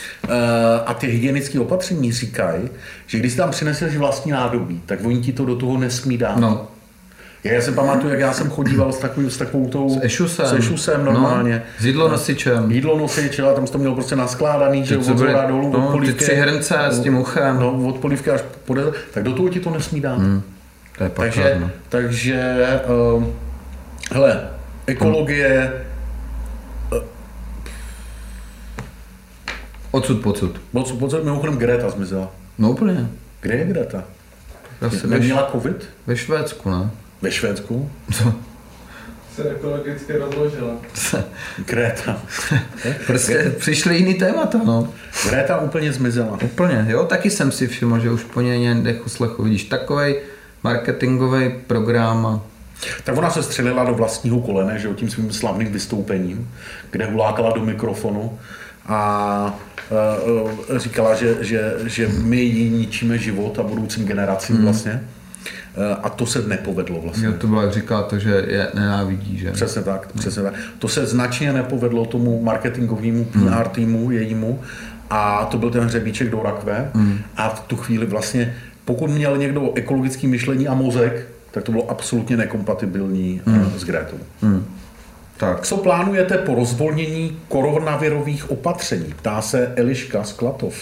Speaker 2: A ty hygienické opatření říkají, že když si tam přineseš vlastní nádobí, tak oni ti to do toho nesmí dát.
Speaker 1: No.
Speaker 2: Já si pamatuju, jak já jsem chodíval s takovou tou...
Speaker 1: S
Speaker 2: ešusem normálně.
Speaker 1: No, s jídlonosičem.
Speaker 2: Jídlonosič, a tam jsi to měl prostě naskládaný, že od zhora dolů, od polívky.
Speaker 1: Ty 3 hrnce s tím uchem.
Speaker 2: No, od polívky až podél, tak do toho ti to nesmí dát.
Speaker 1: To je
Speaker 2: takže hele, ekologie...
Speaker 1: Odsud pocud.
Speaker 2: Mimochodem Greta zmizela.
Speaker 1: No úplně.
Speaker 2: Kde je Greta? Neměla covid?
Speaker 1: Ve Švédsku, ne?
Speaker 2: Ve Švédsku?
Speaker 1: Co?
Speaker 3: Se ekologicky rozložila.
Speaker 2: Greta.
Speaker 1: Prostě přišly jiný témata, no.
Speaker 2: Greta úplně zmizela.
Speaker 1: Úplně, jo, taky jsem si všiml, že už po něj dech uslechu. Vidíš, takovej marketingový program a...
Speaker 2: Tak ona se střelila do vlastního kolene, že jo, tím svým slavným vystoupením, kde hulákala do mikrofonu a říkala, že my jí ničíme život a budoucím generacím vlastně. A to se nepovedlo vlastně.
Speaker 1: Jo, to bylo, jak říká to, že je nenávidí, že?
Speaker 2: Přesně tak. To se značně nepovedlo tomu marketingovému PR týmu jejímu a to byl ten hřebíček do rakve a v tu chvíli vlastně, pokud měl někdo ekologické myšlení a mozek, tak to bylo absolutně nekompatibilní s Gretou.
Speaker 1: Tak.
Speaker 2: Co plánujete po rozvolnění koronavirových opatření? Ptá se Eliška z Klatov.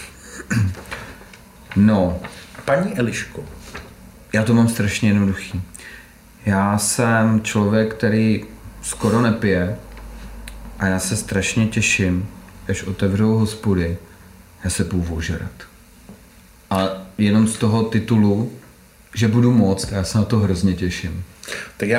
Speaker 1: No.
Speaker 2: Paní Eliško.
Speaker 1: Já to mám strašně jednoduchý. Já jsem člověk, který skoro nepije a já se strašně těším, až otevřou hospody, já se půjdu ožrat. A jenom z toho titulu, že budu moct, já se na to hrozně těším.
Speaker 2: Tak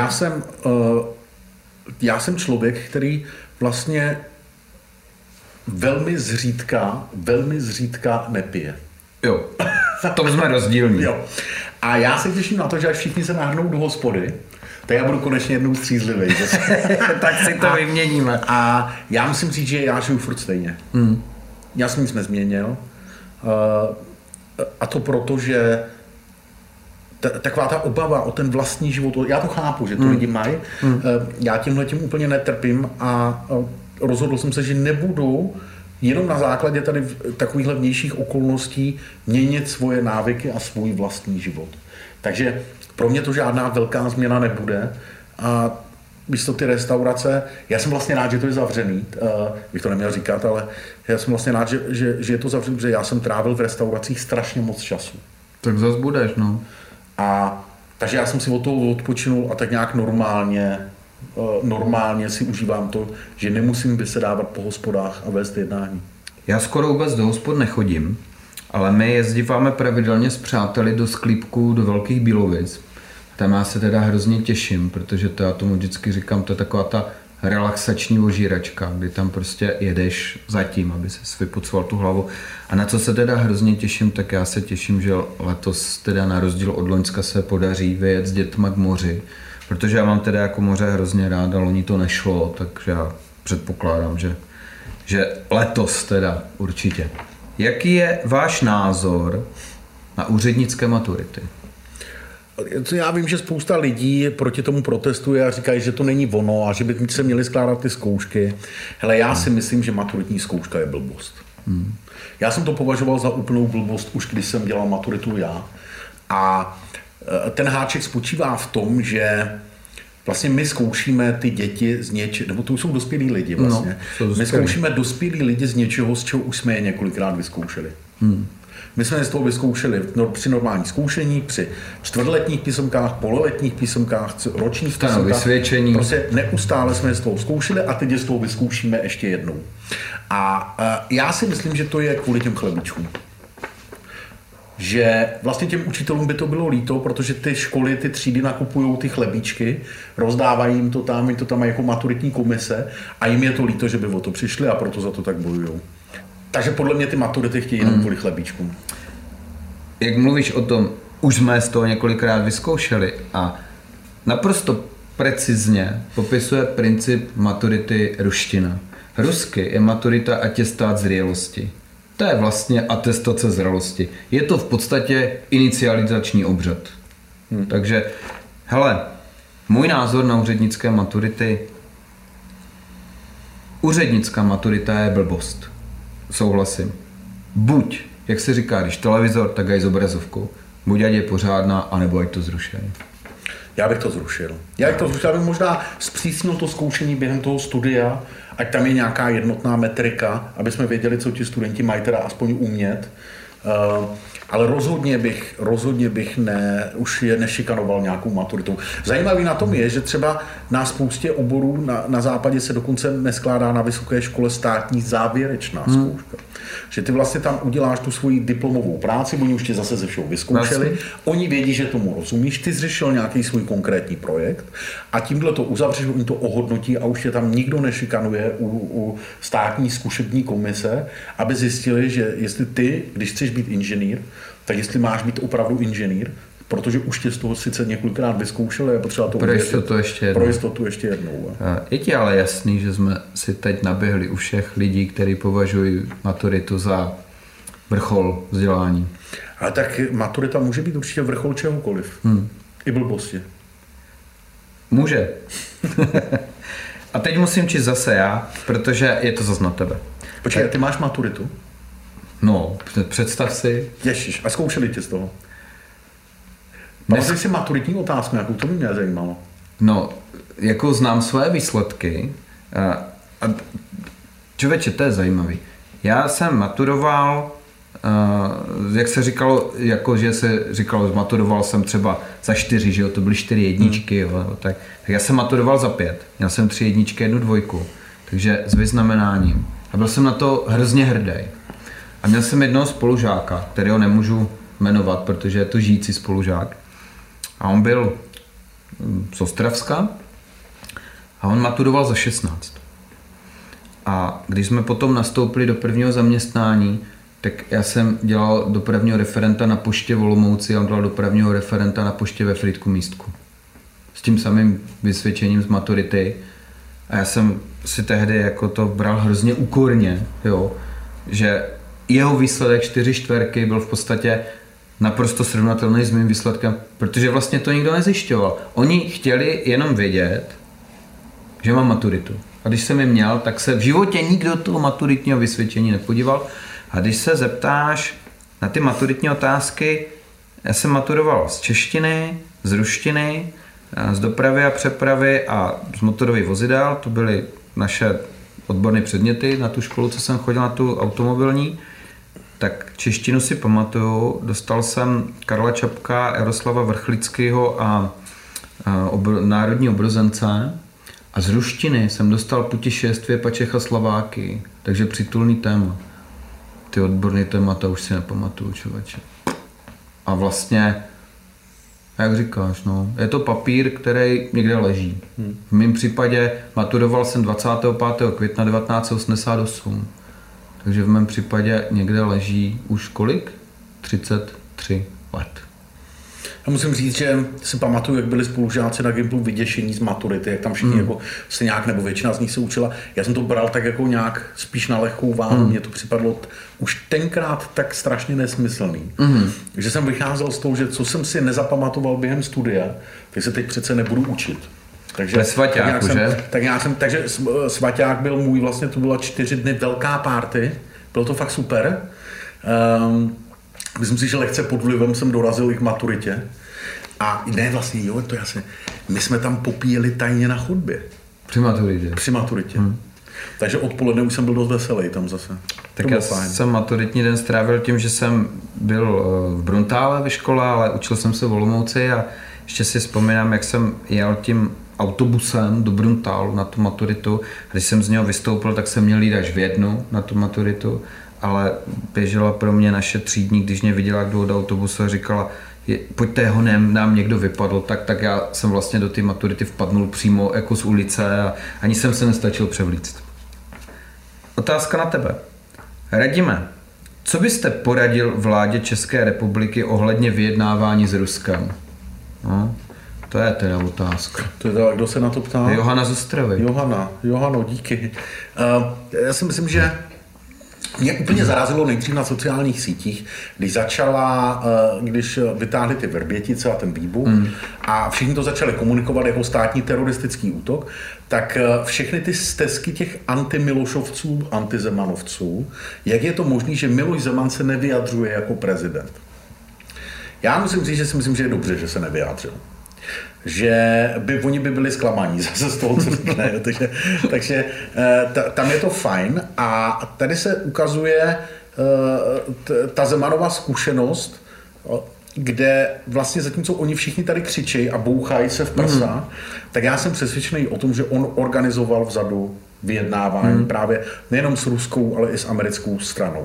Speaker 2: já jsem člověk, který vlastně velmi zřídka nepije.
Speaker 1: Jo, v tom jsme rozdílní.
Speaker 2: Jo. A já se těším na to, že až všichni se nahrnou do hospody, tak já budu konečně jednou střízlivý.
Speaker 1: Tak si to vyměníme.
Speaker 2: A já musím říct, že já žiju furt stejně. Já jsem nic nezměnil. A to proto, že taková ta obava o ten vlastní život, já to chápu, že to lidi mají, já tímhletím úplně netrpím a rozhodl jsem se, že nebudu jenom na základě tady takovýchhle vnějších okolností měnit svoje návyky a svůj vlastní život. Takže pro mě to žádná velká změna nebude a místo ty restaurace, já jsem vlastně rád, že to je zavřený, bych to neměl říkat, ale já jsem vlastně rád, že je to zavřený, protože já jsem trávil v restauracích strašně moc času.
Speaker 1: Tak zas budeš, no.
Speaker 2: Takže já jsem si od toho odpočinul a tak nějak normálně si užívám to, že nemusím vysedávat po hospodách a vést jednání.
Speaker 1: Já skoro vůbec do hospod nechodím, ale my jezdíváme pravidelně s přáteli do Sklípku, do Velkých Bílovic. Tam já se teda hrozně těším, protože to já tomu vždycky říkám, to je taková ta relaxační ožíračka, kdy tam prostě jedeš zatím, aby se vypucoval tu hlavu. A na co se teda hrozně těším, tak já se těším, že letos teda na rozdíl od loňska se podaří vyjet s dětma k moři, protože já mám teda jako moře hrozně rád, ale loni to nešlo, takže já předpokládám, že letos teda určitě. Jaký je váš názor na úřednické maturity?
Speaker 2: Já vím, že spousta lidí proti tomu protestuje a říkají, že to není ono a že by se měly skládat ty zkoušky. Hele, já si myslím, že maturitní zkouška je blbost. Já jsem to považoval za úplnou blbost už když jsem dělal maturitu já. A ten háček spočívá v tom, že vlastně my zkoušíme ty děti z něčeho, nebo to jsou dospělí lidi vlastně. My zkoušíme dospělí lidi z něčeho, z čeho už jsme je několikrát vyzkoušeli. My jsme z toho vyzkoušeli při normální zkoušení, při čtvrtletních písemkách, pololetních písemkách, ročních písemkách.
Speaker 1: Vysvědčení.
Speaker 2: Prostě neustále jsme z toho zkoušeli a teď z toho vyzkoušíme ještě jednou. A já si myslím, že to je kvůli těm chlebíčkům. Že vlastně těm učitelům by to bylo líto, protože ty školy, ty třídy nakupují ty chlebíčky, rozdávají jim to tam jako maturitní komise a jim je to líto, že by o to přišli a proto za to tak bojujou. Takže podle mě ty maturity chtějí jenom kvůli chlebíčkům.
Speaker 1: Jak mluvíš o tom, už jsme z toho několikrát vyzkoušeli a naprosto precizně popisuje princip maturity ruština. Rusky je maturita atestát zrělosti. To je vlastně atestace zralosti. Je to v podstatě inicializační obřad. Takže, hele, můj názor na úřednické maturity. Úřednická maturita je blbost. Souhlasím. Buď, jak se říká, když televizor, tak aj s obrazovkou. Buď ať je pořádná, anebo ať to zrušení.
Speaker 2: Já bych to zrušil. Já bych možná zpřísnil to zkoušení během toho studia, ať tam je nějaká jednotná metrika, aby jsme věděli, co ti studenti mají teda aspoň umět. Ale rozhodně bych už je nešikanoval nějakou maturitou. Zajímavý na tom je, že třeba na spoustě oborů na západě se dokonce neskládá na vysoké škole státní závěrečná zkouška. Že ty vlastně tam uděláš tu svoji diplomovou práci, oni už tě zase ze všeho vyzkoušeli, oni vědí, že tomu rozumíš, ty zřešil nějaký svůj konkrétní projekt a tímhle to uzavřeš, oni to ohodnotí a už tě tam nikdo nešikanuje u státní zkušební komise, aby zjistili, že jestli ty, když chceš být inženýr, tak jestli máš být opravdu inženýr, protože už tě z toho sice několikrát vyzkoušeli, je potřeba to
Speaker 1: pro jistotu
Speaker 2: ještě jednou.
Speaker 1: Je ti ale jasný, že jsme si teď naběhli u všech lidí, kteří považují maturitu za vrchol vzdělání.
Speaker 2: Ale tak maturita může být určitě vrchol čehokoliv. I blbosti.
Speaker 1: Může. A teď musím číst zase já, protože je to zase na tebe.
Speaker 2: Počkej, ty máš maturitu?
Speaker 1: No, představ si.
Speaker 2: Ježiš, a zkoušeli tě z toho? Pamatuj si maturitní otázku, jakou to by mě zajímalo.
Speaker 1: No, jako znám své výsledky a člověče, to je zajímavý. Já jsem maturoval, jak se říkalo, jako že se říkalo, maturoval jsem třeba za 4, že jo, to byly 4 jedničky, jo, tak já jsem maturoval za 5. Měl jsem 3 jedničky, 1 dvojku, takže s vyznamenáním. A byl jsem na to hrozně hrdý. A měl jsem jednoho spolužáka, kterého nemůžu jmenovat, protože je to žijící spolužák. A on byl z Ostravska a on maturoval za 16. A když jsme potom nastoupili do prvního zaměstnání, tak já jsem dělal dopravního referenta na poště v Olomouci a on dělal dopravního referenta na poště ve Frýdku Místku. S tím samým vysvědčením z maturity. A já jsem si tehdy jako to bral hrozně úkorně, jo, že jeho výsledek 4/4 byl v podstatě naprosto srovnatelný s mým výsledkem, protože vlastně to nikdo nezjišťoval. Oni chtěli jenom vědět, že mám maturitu. A když jsem je měl, tak se v životě nikdo toho maturitního vysvědčení nepodíval. A když se zeptáš na ty maturitní otázky, já jsem maturoval z češtiny, z ruštiny, z dopravy a přepravy a z motorových vozidel. To byly naše odborné předměty na tu školu, co jsem chodil, na tu automobilní. Tak češtinu si pamatuju, dostal jsem Karla Čapka, Jaroslava Vrchlického a národní obrozence. A z ruštiny jsem dostal Putišestvě pa Čechoslováky, takže přitulný téma. Ty odborné témata už si nepamatuju, člověče. A vlastně, jak říkáš, no, je to papír, který někde leží. V mém případě maturoval jsem 25. května 1988. Takže v mém případě někde leží už kolik? 33 let.
Speaker 2: Já musím říct, že si pamatuju, jak byli spolužáci na Gimplu vyděšení z maturity, jak tam všichni jako se nějak, nebo většina z nich se učila. Já jsem to bral tak jako nějak spíš na lehkou váhu. Mně to připadlo už tenkrát tak strašně nesmyslný. Že jsem vycházel z toho, že co jsem si nezapamatoval během studia, tak se teď přece nebudu učit.
Speaker 1: Takže
Speaker 2: takže svaťák byl můj, vlastně to byla 4 dny velká party, bylo to fakt super. Myslím si, že lehce pod vlivem jsem dorazil i k maturitě. A ne vlastně, jo, to jasně. My jsme tam popíjeli tajně na chodbě.
Speaker 1: Při maturitě.
Speaker 2: Takže odpoledne už jsem byl dost veselý tam zase.
Speaker 1: Tak já jsem maturitní den strávil tím, že jsem byl v Bruntále ve škole, ale učil jsem se v Olomouci a ještě si vzpomínám, jak jsem jel tím autobusem do Bruntálu na tu maturitu. Když jsem z něho vystoupil, tak jsem měl jít až v 1 na tu maturitu, ale běžela pro mě naše třídní, když mě viděla, kdo od autobusu a říkala, pojďte, ho nám někdo vypadl, tak já jsem vlastně do té maturity vpadnul přímo jako z ulice a ani jsem se nestačil převlíct. Otázka na tebe. Radime, co byste poradil vládě České republiky ohledně vyjednávání s Ruskem? No, to je teda otázka.
Speaker 2: To je teda, kdo se na to ptá?
Speaker 1: Johana z Ostravy.
Speaker 2: Johano, díky. Já si myslím, že mě úplně zarazilo nejdřív na sociálních sítích, když vytáhli ty Vrbětice a ten výbuch a všichni to začali komunikovat jako státní teroristický útok, tak všechny ty stesky těch antimilošovců, antizemanovců, jak je to možné, že Miloš Zeman se nevyjadřuje jako prezident? Já musím říct, že si myslím, že je dobře, že se nevyjádřil. Že oni by byli zklamaní zase z toho, co řekne. Takže tam je to fajn a tady se ukazuje, ta Zemanova zkušenost, kde vlastně zatímco oni všichni tady křičejí a bouchají se v prsa, tak já jsem přesvědčený o tom, že on organizoval vzadu vyjednávání právě nejenom s ruskou, ale i s americkou stranou.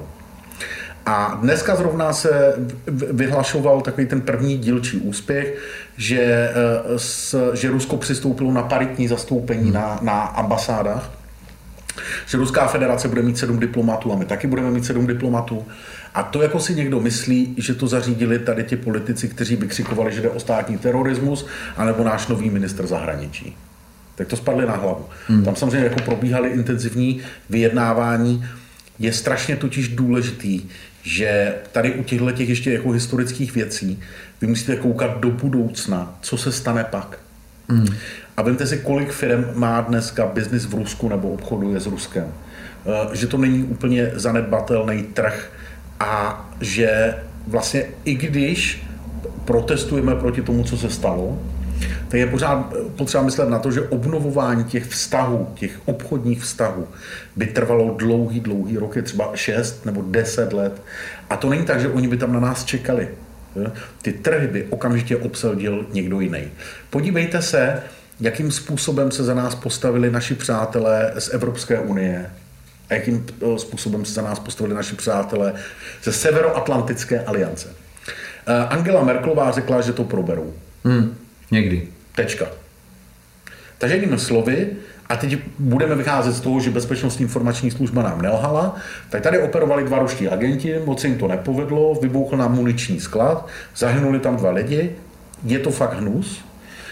Speaker 2: A dneska zrovna se vyhlašoval takový ten první dílčí úspěch, že Rusko přistoupilo na paritní zastoupení na ambasádách, že Ruská federace bude mít 7 diplomatů a my taky budeme mít 7 diplomatů. A to jako si někdo myslí, že to zařídili tady ti politici, kteří vykřikovali, že jde o státní terorismus, anebo náš nový ministr zahraničí. Tak to spadli na hlavu. Tam samozřejmě jako probíhaly intenzivní vyjednávání. Je strašně totiž důležitý, že tady u těchto ještě jako historických věcí vy musíte koukat do budoucna, co se stane pak. A vemte si, kolik firm má dneska biznis v Rusku nebo obchoduje s Ruskem. Že to není úplně zanedbatelný trh a že vlastně i když protestujeme proti tomu, co se stalo, tak je pořád potřeba myslet na to, že obnovování těch vztahů, těch obchodních vztahů by trvalo dlouhý roky, třeba 6 nebo 10 let. A to není tak, že oni by tam na nás čekali. Ty trhy by okamžitě obsadil někdo jiný. Podívejte se, jakým způsobem se za nás postavili naši přátelé z Evropské unie a jakým způsobem se za nás postavili naši přátelé ze Severoatlantické aliance. Angela Merkelová řekla, že to proberou.
Speaker 1: Někdy.
Speaker 2: Tečka. Takže jinými slovy, a teď budeme vycházet z toho, že bezpečnostní informační služba nám nelhala, tak tady operovali 2 ruští agenti, moc jim to nepovedlo, vybouchl nám muniční sklad, zahynuli tam 2 lidi, je to fakt hnus.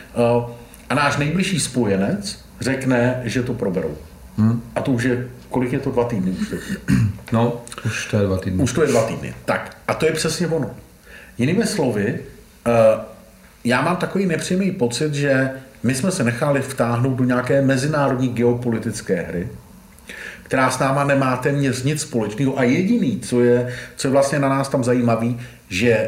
Speaker 2: A náš nejbližší spojenec řekne, že to proberou. A to už je, kolik je to 2 týdny?
Speaker 1: No, už to je 2 týdny.
Speaker 2: Už to je 2 týdny. Tak, a to je přesně ono. Jinými slovy, já mám takový nepříjemný pocit, že my jsme se nechali vtáhnout do nějaké mezinárodní geopolitické hry, která s náma nemá téměř nic společného a jediný, co je vlastně na nás tam zajímavý, že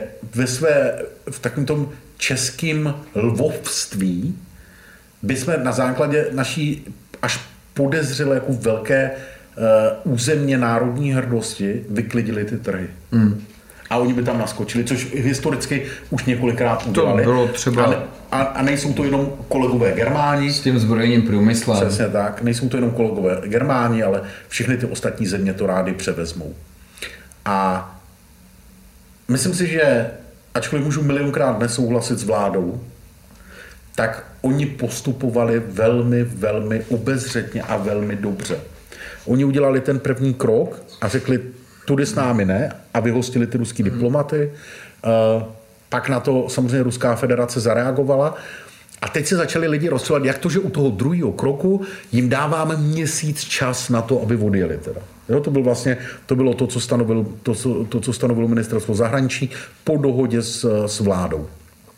Speaker 2: v takovém tom českém lvovství bychom na základě naší až podezřelé jako velké územně národní hrdosti vyklidili ty trhy. A oni by tam naskočili, což historicky už několikrát udělali.
Speaker 1: To bylo třeba...
Speaker 2: A nejsou to jenom kolegové Germáni.
Speaker 1: S tím zbrojním průmyslem.
Speaker 2: Přesně tak. Nejsou to jenom kolegové Germáni, ale všechny ty ostatní země to rády převezmou. A myslím si, že ačkoliv můžu milionkrát nesouhlasit s vládou, tak oni postupovali velmi obezřetně a velmi dobře. Oni udělali ten první krok a řekli, tudy s námi ne, a vyhostili ty ruský diplomaty. Pak na to samozřejmě Ruská federace zareagovala. A teď se začali lidi rozčilovat, jak to, že u toho druhého kroku jim dáváme měsíc čas na to, aby odjeli. Teda. Jo, to bylo to, co stanovilo ministerstvo zahraničí po dohodě s vládou.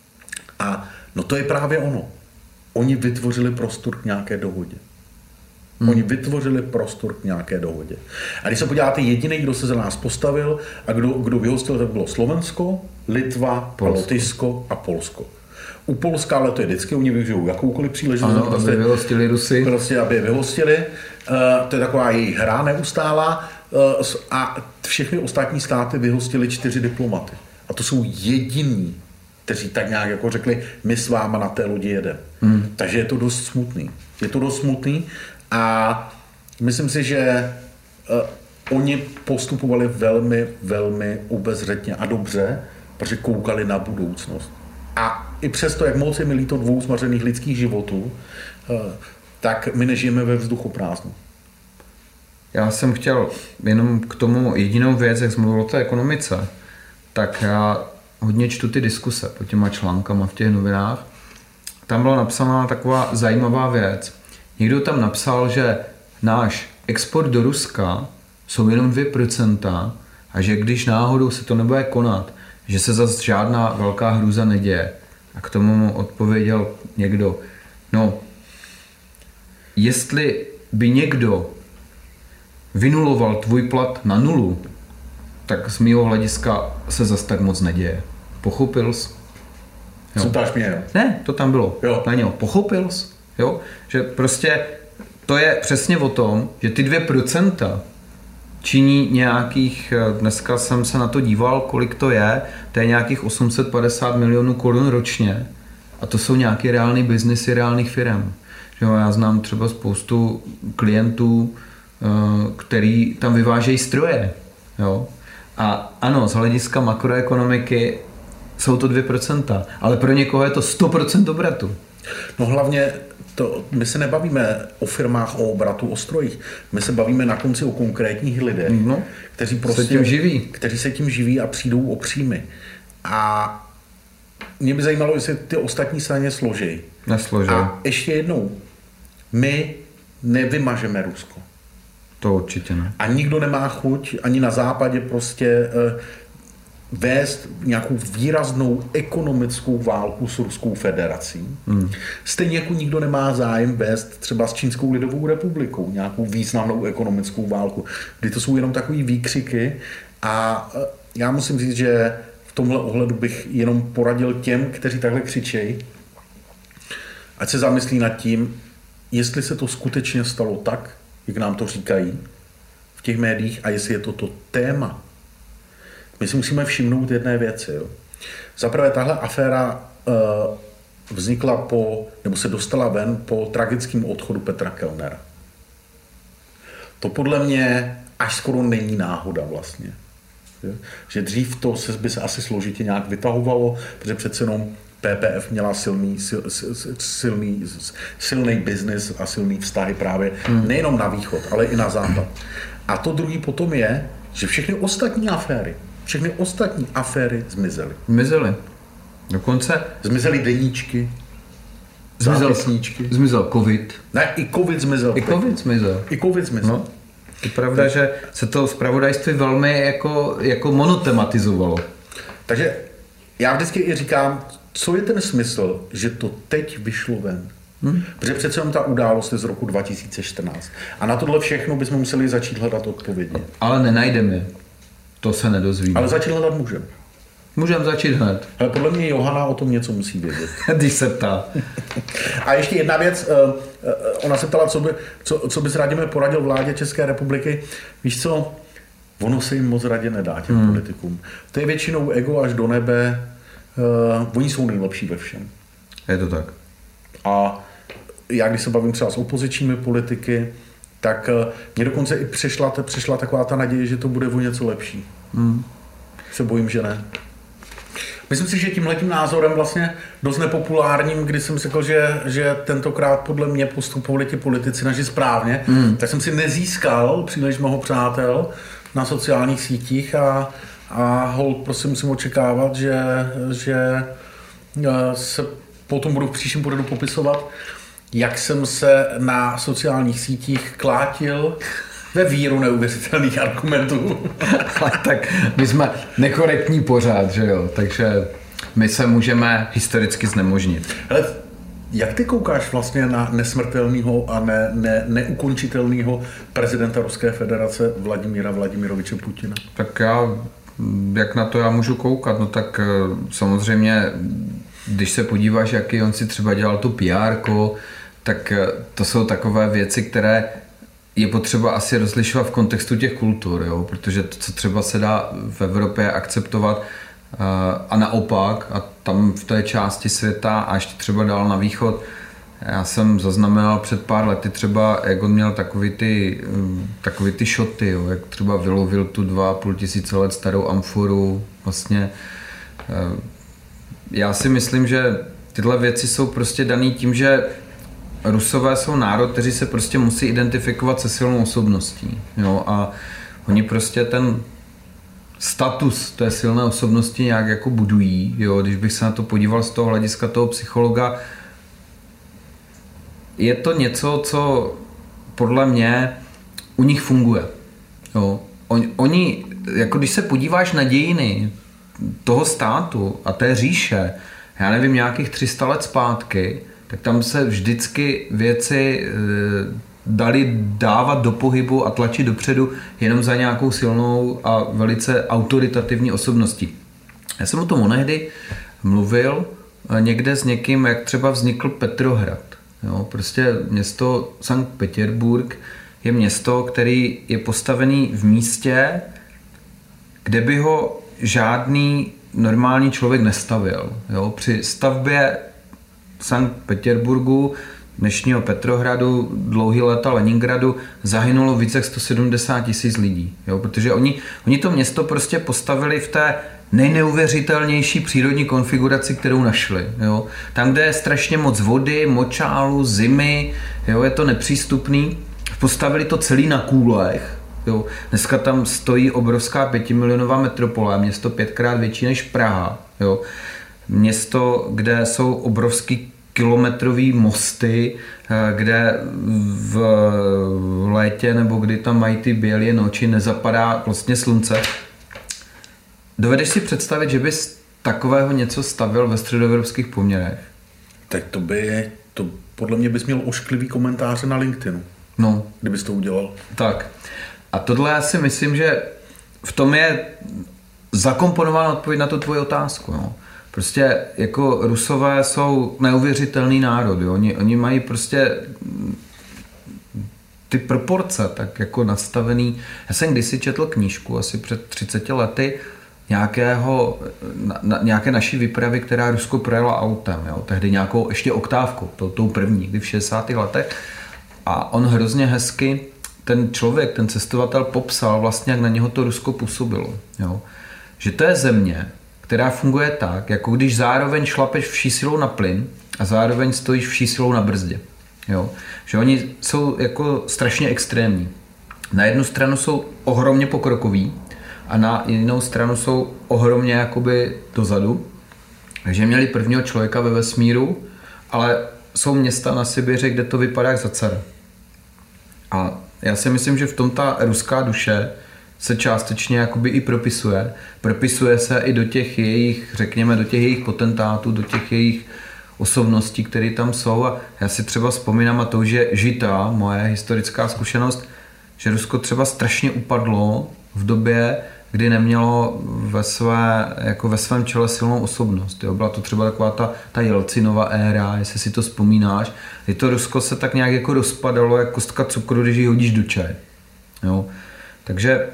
Speaker 2: A no to je právě ono. Oni vytvořili prostor k nějaké dohodě. Oni vytvořili prostor k nějaké dohodě. A když se podíváte, jediný, kdo se za nás postavil a kdo vyhostil, tak bylo Slovensko, Litva, Lotyšsko a Polsko. U Polska ale to je vždycky, oni využijou jakoukoliv příležitost.
Speaker 1: Ano, aby vyhostili Rusy.
Speaker 2: Prostě, aby je vyhostili. To je taková jejich hra neustálá. A všechny ostatní státy vyhostili 4 diplomaty. A to jsou jediní, kteří tak nějak jako řekli, my s váma na té lodi jedeme. Takže je to dost smutný. A myslím si, že oni postupovali velmi obezřetně a dobře, protože koukali na budoucnost. A i přesto, jak moc je mi líto 2 zmařených lidských životů, tak my nežijeme ve vzduchoprázdnu.
Speaker 1: Já jsem chtěl jenom k tomu jedinou věc, jak jsi mluvil o té ekonomice, tak já hodně čtu ty diskuse pod těma článkama v těch novinách. Tam byla napsaná taková zajímavá věc. Někdo tam napsal, že náš export do Ruska jsou jenom 2% a že když náhodou se to nebude konat, že se zase žádná velká hrůza neděje. A k tomu mu odpověděl někdo, no, jestli by někdo vynuloval tvůj plat na 0, tak z mýho hlediska se zase tak moc neděje. Pochopil jsi?
Speaker 2: Cutáš mě, jo?
Speaker 1: Ne, to tam bylo.
Speaker 2: Jo.
Speaker 1: Na něho. Pochopil jsi? Jo? Že prostě to je přesně o tom, že ty 2% činí nějakých, dneska jsem se na to díval, kolik to je nějakých 850 milionů korun ročně a to jsou nějaké reální biznesy reálných firm. Já znám třeba spoustu klientů, který tam vyvážejí stroje. Jo? A ano, z hlediska makroekonomiky jsou to 2%, ale pro někoho je to 100% obratu.
Speaker 2: No hlavně my se nebavíme o firmách, o obratu, o strojích. My se bavíme na konci o konkrétních lidech, kteří se tím živí a přijdou o příjmy. A mě by zajímalo, jestli ty ostatní straně složí.
Speaker 1: Nesloží.
Speaker 2: A ještě jednou, my nevymažeme Rusko.
Speaker 1: To určitě ne.
Speaker 2: A nikdo nemá chuť ani na západě prostě vést nějakou výraznou ekonomickou válku s Ruskou federací. Stejně jako nikdo nemá zájem vést třeba s Čínskou lidovou republikou nějakou významnou ekonomickou válku, kdy to jsou jenom takový výkřiky a já musím říct, že v tomhle ohledu bych jenom poradil těm, kteří takhle křičejí, ať se zamyslí nad tím, jestli se to skutečně stalo tak, jak nám to říkají v těch médiích a jestli je to téma. My si musíme všimnout jedné věci. Jo. Zaprvé tahle aféra vznikla nebo se dostala ven po tragickém odchodu Petra Kellnera. To podle mě až skoro není náhoda vlastně. Že dřív to by se asi složitě nějak vytahovalo, protože přece jenom PPF měla silný biznis a silný vztahy právě nejenom na východ, ale i na západ. A to druhý potom je, že všechny ostatní aféry zmizely.
Speaker 1: Dokonce
Speaker 2: zmizely deníčky, zápisníčky.
Speaker 1: Zmizel covid.
Speaker 2: Ne, i covid zmizel.
Speaker 1: I covid zmizel. No, je pravda, že se to zpravodajství velmi jako monotematizovalo.
Speaker 2: Takže já vždycky i říkám, co je ten smysl, že to teď vyšlo ven. Protože přece jenom ta událost je z roku 2014. A na tohle všechno bychom museli začít hledat odpovědi.
Speaker 1: Ale nenajdeme. To se nedozvíme.
Speaker 2: Ale začít hledat můžeme.
Speaker 1: Můžeme začít hned.
Speaker 2: Ale podle mě Johana o tom něco musí vědět.
Speaker 1: Když se ptá.
Speaker 2: A ještě jedna věc. Ona se ptala, co bys Radime poradil vládě České republiky. Víš co? Ono se jim moc radě nedá těm politikům. To je většinou ego až do nebe. Oni jsou nejlepší ve všem.
Speaker 1: Je to tak.
Speaker 2: A já, když se bavím třeba s opozičními politiky, tak mě dokonce i přišla taková ta naděje, že to bude o něco lepší. Se bojím, že ne. Myslím si, že tímhletím názorem vlastně dost nepopulárním, když jsem řekl, že tentokrát podle mě postupovali ti politici naši správně, tak jsem si nezískal příliš mnoho přátel na sociálních sítích a holt prostě musím očekávat, že se potom budu v příštím pořadu popisovat, jak jsem se na sociálních sítích klátil ve víru neuvěřitelných argumentů.
Speaker 1: Ale tak my jsme nekorektní pořád, že jo? Takže my se můžeme historicky znemožnit.
Speaker 2: Ale jak ty koukáš vlastně na nesmrtelného a neukončitelného prezidenta Ruské federace Vladimíra Vladimiroviče Putina?
Speaker 1: Tak jak na to já můžu koukat? No tak samozřejmě, když se podíváš, jaký on si třeba dělal tu PR-ko, tak to jsou takové věci, které je potřeba asi rozlišovat v kontextu těch kultur, jo? Protože to, co třeba se dá v Evropě akceptovat a naopak, a tam v té části světa a ještě třeba dál na východ, já jsem zaznamenal před pár lety třeba, jak on měl takový ty šoty, jo? Jak třeba vylovil tu 2500 let starou amforu, vlastně. Já si myslím, že tyhle věci jsou prostě daný tím, že Rusové jsou národ, kteří se prostě musí identifikovat se silnou osobností. Jo? A oni prostě ten status té silné osobnosti nějak jako budují. Jo? Když bych se na to podíval z toho hlediska toho psychologa, je to něco, co podle mě u nich funguje. Jo? Oni, jako když se podíváš na dějiny toho státu a té říše, já nevím, nějakých 300 let zpátky, tak tam se vždycky věci dali dávat do pohybu a tlačit dopředu jenom za nějakou silnou a velice autoritativní osobností. Já jsem o tom onehdy mluvil někde s někým, jak třeba vznikl Petrohrad. Jo, prostě město Sankt Petěrburg je město, který je postavený v místě, kde by ho žádný normální člověk nestavil. Jo? Při stavbě Sankt Petěrburgu, dnešního Petrohradu, dlouhý léta Leningradu, zahynulo více jak 170 000 lidí. Jo? Protože oni to město prostě postavili v té nejneuvěřitelnější přírodní konfiguraci, kterou našli. Jo? Tam, kde je strašně moc vody, močálu, zimy, jo? Je to nepřístupný. Postavili to celý na kůlech. Jo? Dneska tam stojí obrovská 5milionová metropole, město 5krát větší než Praha. Jo? Město, kde jsou obrovský kilometrový mosty, kde v létě nebo kdy tam mají ty bělé noči, nezapadá vlastně slunce. Dovedeš si představit, že bys takového něco stavil ve středoevropských poměrech?
Speaker 2: Tak to podle mě bys měl ošklivý komentáře na LinkedInu.
Speaker 1: No.
Speaker 2: Kdybys to udělal.
Speaker 1: Tak. A tohle já si myslím, že v tom je zakomponována odpověď na tu tvoji otázku. No. Prostě jako Rusové jsou neuvěřitelný národ. Jo. Oni mají prostě ty proporce tak jako nastavený. Já jsem kdysi četl knížku asi před 30 lety nějaké naší výpravy, která Rusko projela autem. Jo. Tehdy nějakou ještě oktávku, tou první, kdy v 60. letech. A on hrozně hezky, ten člověk, ten cestovatel popsal vlastně, jak na něho to Rusko působilo. Jo. Že to je země, která funguje tak, jako když zároveň šlapeš vší silou na plyn a zároveň stojíš vší silou na brzdě. Jo. Že oni jsou jako strašně extrémní. Na jednu stranu jsou ohromně pokrokoví a na jinou stranu jsou ohromně jakoby dozadu. Takže měli prvního člověka ve vesmíru, ale jsou města na Sibiři, kde to vypadá jak za cara. A já si myslím, že v tom ta ruská duše se částečně jakoby i propisuje. Propisuje se i do těch jejich, řekněme, do těch jejich potentátů, do těch jejich osobností, které tam jsou. A já si třeba vzpomínám, a to už je žitá moje historická zkušenost, že Rusko třeba strašně upadlo v době, kdy nemělo ve svém čele silnou osobnost. Jo. Byla to třeba taková ta Jelcinova éra, jestli si to vzpomínáš. Kdy to Rusko se tak nějak jako rozpadalo, jak kostka cukru, když ji hodíš do čaje. Jo. Takže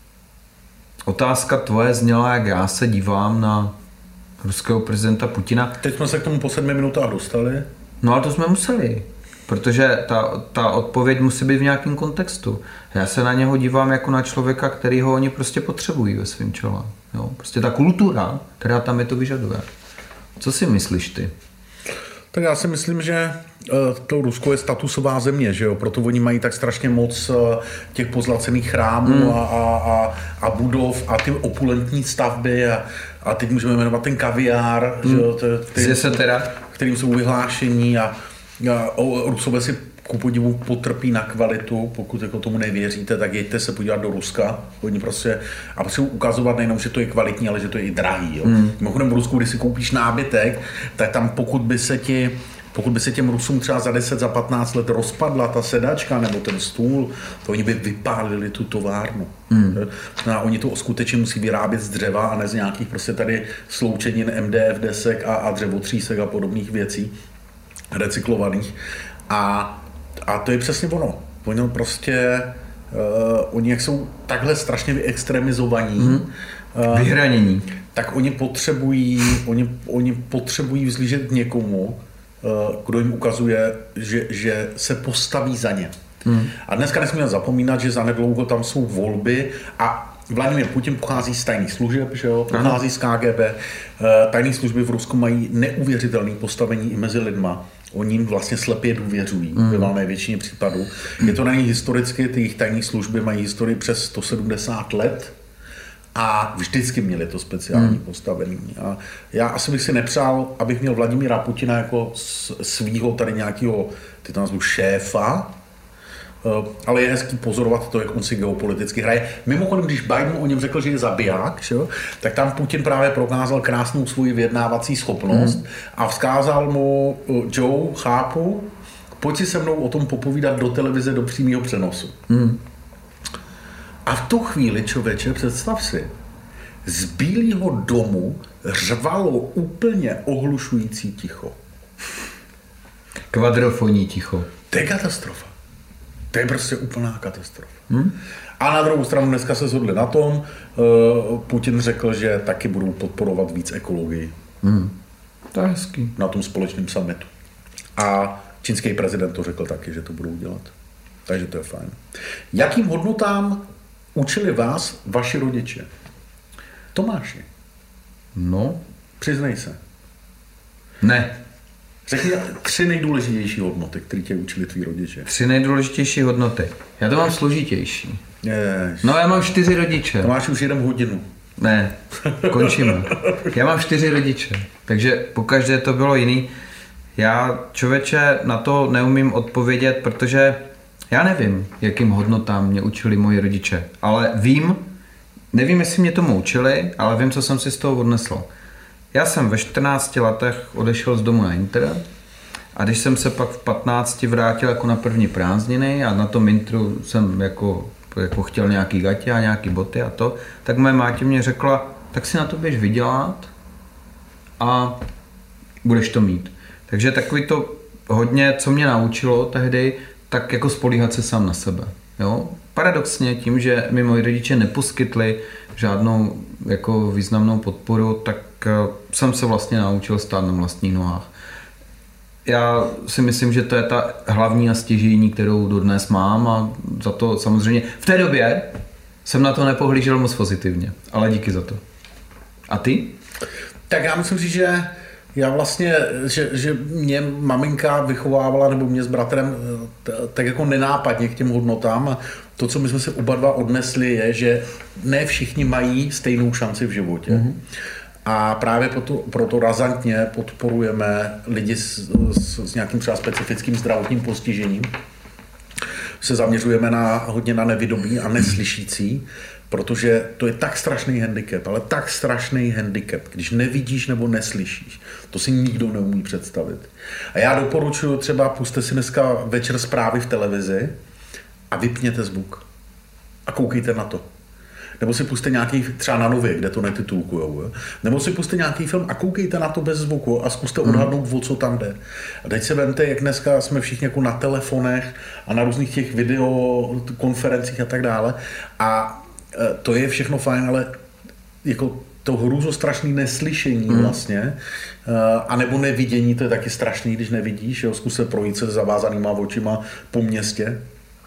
Speaker 1: otázka tvoje zněla, jak já se dívám na ruského prezidenta Putina.
Speaker 2: Teď jsme se k tomu po 7 minutách dostali.
Speaker 1: No ale to jsme museli, protože ta odpověď musí být v nějakém kontextu. Já se na něho dívám jako na člověka, kterýho oni prostě potřebují ve svém čele. Jo? Prostě ta kultura, která tam je, to vyžaduje. Co si myslíš ty?
Speaker 2: Tak já si myslím, že to Rusko je statusová země, že jo? Proto oni mají tak strašně moc těch pozlacených chrámů a budov a ty opulentní stavby a teď můžeme jmenovat ten kaviár, že jo? Kterým jsou vyhlášení a Rusové si ku podivu potrpí na kvalitu, pokud jako tomu nevěříte, tak jeďte se podívat do Ruska. Oni prostě a prostě ukazovat nejenom, že to je kvalitní, ale že to je i drahý. Jo. Mimochodem v Rusku, když si koupíš nábytek, tak tam pokud by se těm Rusům třeba za 10, za 15 let rozpadla ta sedačka nebo ten stůl, to oni by vypálili tu továrnu. A oni to skutečně musí vyrábět z dřeva a ne z nějakých prostě tady sloučenin MDF desek a dřevotřísek a podobných věcí recyklovaných. A to je přesně ono. Oni prostě, oni jak jsou takhle strašně vyextremizovaní,
Speaker 1: vyhranění,
Speaker 2: tak oni potřebují vzlížet k někomu, kdo jim ukazuje, že se postaví za ně. A dneska nesmíme zapomínat, že zanedlouho tam jsou volby a Vladimír Putin pochází z tajných služeb, že jo? Pochází z KGB. Tajné služby v Rusku mají neuvěřitelné postavení i mezi lidma. Oni jim vlastně slepě důvěřují ve valné většině případů. Je to na nich historicky, ty jejich tajné služby mají historii přes 170 let a vždycky měli to speciální postavení. A já asi bych si nepřál, abych měl Vladimíra Putina jako svýho tady nějakého, ty to nazvu šéfa, ale je hezký pozorovat to, jak on si geopoliticky hraje. Mimochodem, když Biden o něm řekl, že je zabiják, tak tam Putin právě prokázal krásnou svoji vyjednávací schopnost a vzkázal mu: Joe, chápu, pojď si se mnou o tom popovídat do televize, do přímého přenosu. A v tu chvíli, člověče, představ si, z Bílého domu řvalo úplně ohlušující ticho.
Speaker 1: Kvadrofonní ticho.
Speaker 2: To je katastrofa. To je prostě úplná katastrofa. A na druhou stranu dneska se shodli na tom, Putin řekl, že taky budou podporovat víc ekologii.
Speaker 1: To je hezký.
Speaker 2: Na tom společném summitu. A čínský prezident to řekl taky, že to budou dělat. Takže to je fajn. Jakým hodnotám učili vás vaši rodiče? Tomáši.
Speaker 1: No.
Speaker 2: Přiznej se.
Speaker 1: Ne.
Speaker 2: Řekni 3 nejdůležitější hodnoty, které tě učili tví rodiče.
Speaker 1: 3 nejdůležitější hodnoty. Já to mám složitější.
Speaker 2: Jež.
Speaker 1: No já mám 4 rodiče.
Speaker 2: To máš už 1 hodinu.
Speaker 1: Ne, končíme. Já mám 4 rodiče, takže pokaždé to bylo jiný. Já, člověče, na to neumím odpovědět, protože já nevím, jakým hodnotám mě učili moji rodiče, ale nevím, jestli mě tomu učili, ale vím, co jsem si z toho odnesl. Já jsem ve 14 letech odešel z domu na inter a když jsem se pak v 15 vrátil jako na první prázdniny a na tom intru jsem jako chtěl nějaký gatě a nějaký boty a to, tak moje máte mě řekla, tak si na to běž vydělat a budeš to mít. Takže takový to hodně, co mě naučilo tehdy, tak jako spolíhat se sám na sebe. Jo? Paradoxně tím, že mi moji rodiče neposkytli žádnou jako významnou podporu, tak jsem se vlastně naučil stát na vlastních nohách. Já si myslím, že to je ta hlavní a stěžejní, kterou dodnes mám a za to samozřejmě v té době jsem na to nepohlížel moc pozitivně, ale díky za to. A ty?
Speaker 2: Tak já musím říct, že já vlastně, že mě maminka vychovávala, nebo mě s bratrem tak jako nenápadně k těm hodnotám a to, co my jsme si oba dva odnesli, je, že ne všichni mají stejnou šanci v životě. Mm-hmm. A právě proto razantně podporujeme lidi s nějakým třeba specifickým zdravotním postižením. Se zaměřujeme hodně na nevidomí a neslyšící, protože to je tak strašný handicap, ale tak strašný handicap, když nevidíš nebo neslyšíš. To si nikdo neumí představit. A já doporučuji třeba, pusťte si dneska večer zprávy v televizi a vypněte zvuk. A koukejte na to. Nebo si pusťte nějaký, třeba na Nově, kde to netitulkujou. Jo? Nebo si pusťte nějaký film a koukejte na to bez zvuku a zkuste odhadnout, o co tam jde. A teď se vemte, jak dneska jsme všichni jako na telefonech a na různých těch videokonferencích a tak dále. A to je všechno fajn, ale jako to hrůzostrašný neslyšení vlastně, anebo nevidění, to je taky strašný, když nevidíš, jo? Zkus se projít se zavázanýma očima po městě.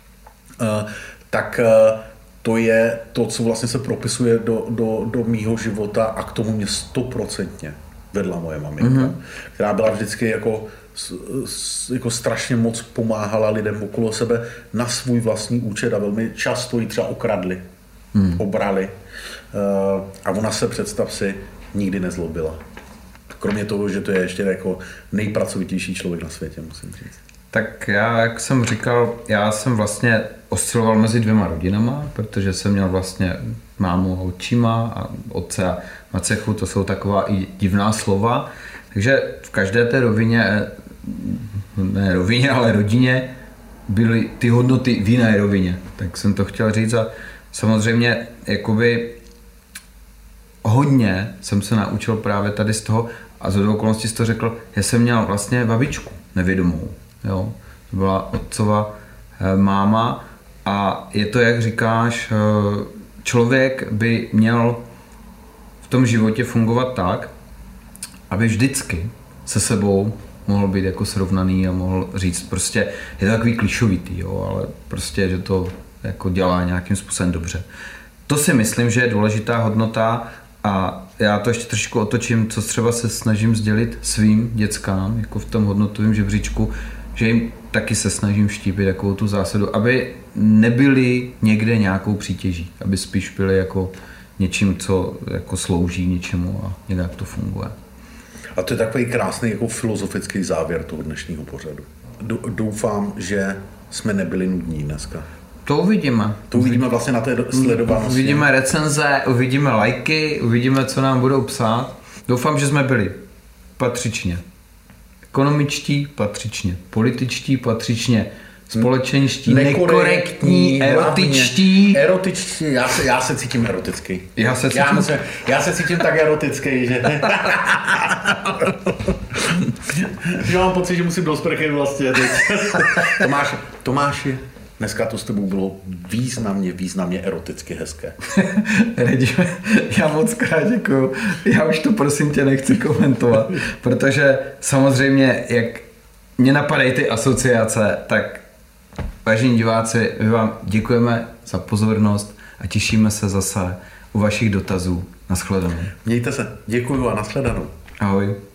Speaker 2: Tak to je to, co vlastně se propisuje do mýho života a k tomu mě 100% vedla moje maminka, která byla vždycky jako strašně moc pomáhala lidem okolo sebe na svůj vlastní účet a velmi často ji třeba okradli, obrali a ona se, představ si, nikdy nezlobila. Kromě toho, že to je ještě jako nejpracovitější člověk na světě, musím říct.
Speaker 1: Tak já, jak jsem říkal, já jsem vlastně osciloval mezi 2 rodinama, protože jsem měl vlastně mámu a otčíma a otce a macechu, to jsou taková i divná slova. Takže v každé té rovině, ne rovině, ale rodině byly ty hodnoty v jiné rovině. Tak jsem to chtěl říct a samozřejmě jakoby hodně jsem se naučil právě tady z toho a z okolností jsi to řekl, já jsem měl vlastně babičku nevědomou. Jo, to byla otcova máma a je to, jak říkáš, člověk by měl v tom životě fungovat tak, aby vždycky se sebou mohl být jako srovnaný a mohl říct prostě, je to takový klišovitý, jo, ale prostě, že to jako dělá nějakým způsobem dobře. To si myslím, že je důležitá hodnota a já to ještě trošku otočím, co třeba se snažím sdělit svým dětskám, jako v tom hodnotovém žebříčku, že jim taky se snažím vštípit takovou tu zásadu, aby nebyli někde nějakou přítěží, aby spíš byli jako něčím, co jako slouží něčemu a nějak to funguje.
Speaker 2: A to je takový krásný jako filozofický závěr toho dnešního pořadu. Doufám, že jsme nebyli nudní dneska.
Speaker 1: To uvidíme.
Speaker 2: To uvidíme vlastně na té sledovanosti.
Speaker 1: Uvidíme recenze, uvidíme lajky, uvidíme, co nám budou psát. Doufám, že jsme byli patřičně. Ekonomičtí patřičně, političtí patřičně, společenští, nekorektní, erotičtí.
Speaker 2: Erotičtí, já se cítím erotický. Já se cítím tak erotický, že... že mám pocit, že musím do sprchy vlastně teď. Tomáši, Dneska to s tebou bylo významně eroticky hezké.
Speaker 1: Redime, já moc krát děkuju. Já už to prosím tě nechci komentovat, protože samozřejmě, jak mě napadají ty asociace, tak vážení diváci, my vám děkujeme za pozornost a těšíme se zase u vašich dotazů. Nashledanou.
Speaker 2: Mějte se. Děkuju a nashledanou.
Speaker 1: Ahoj.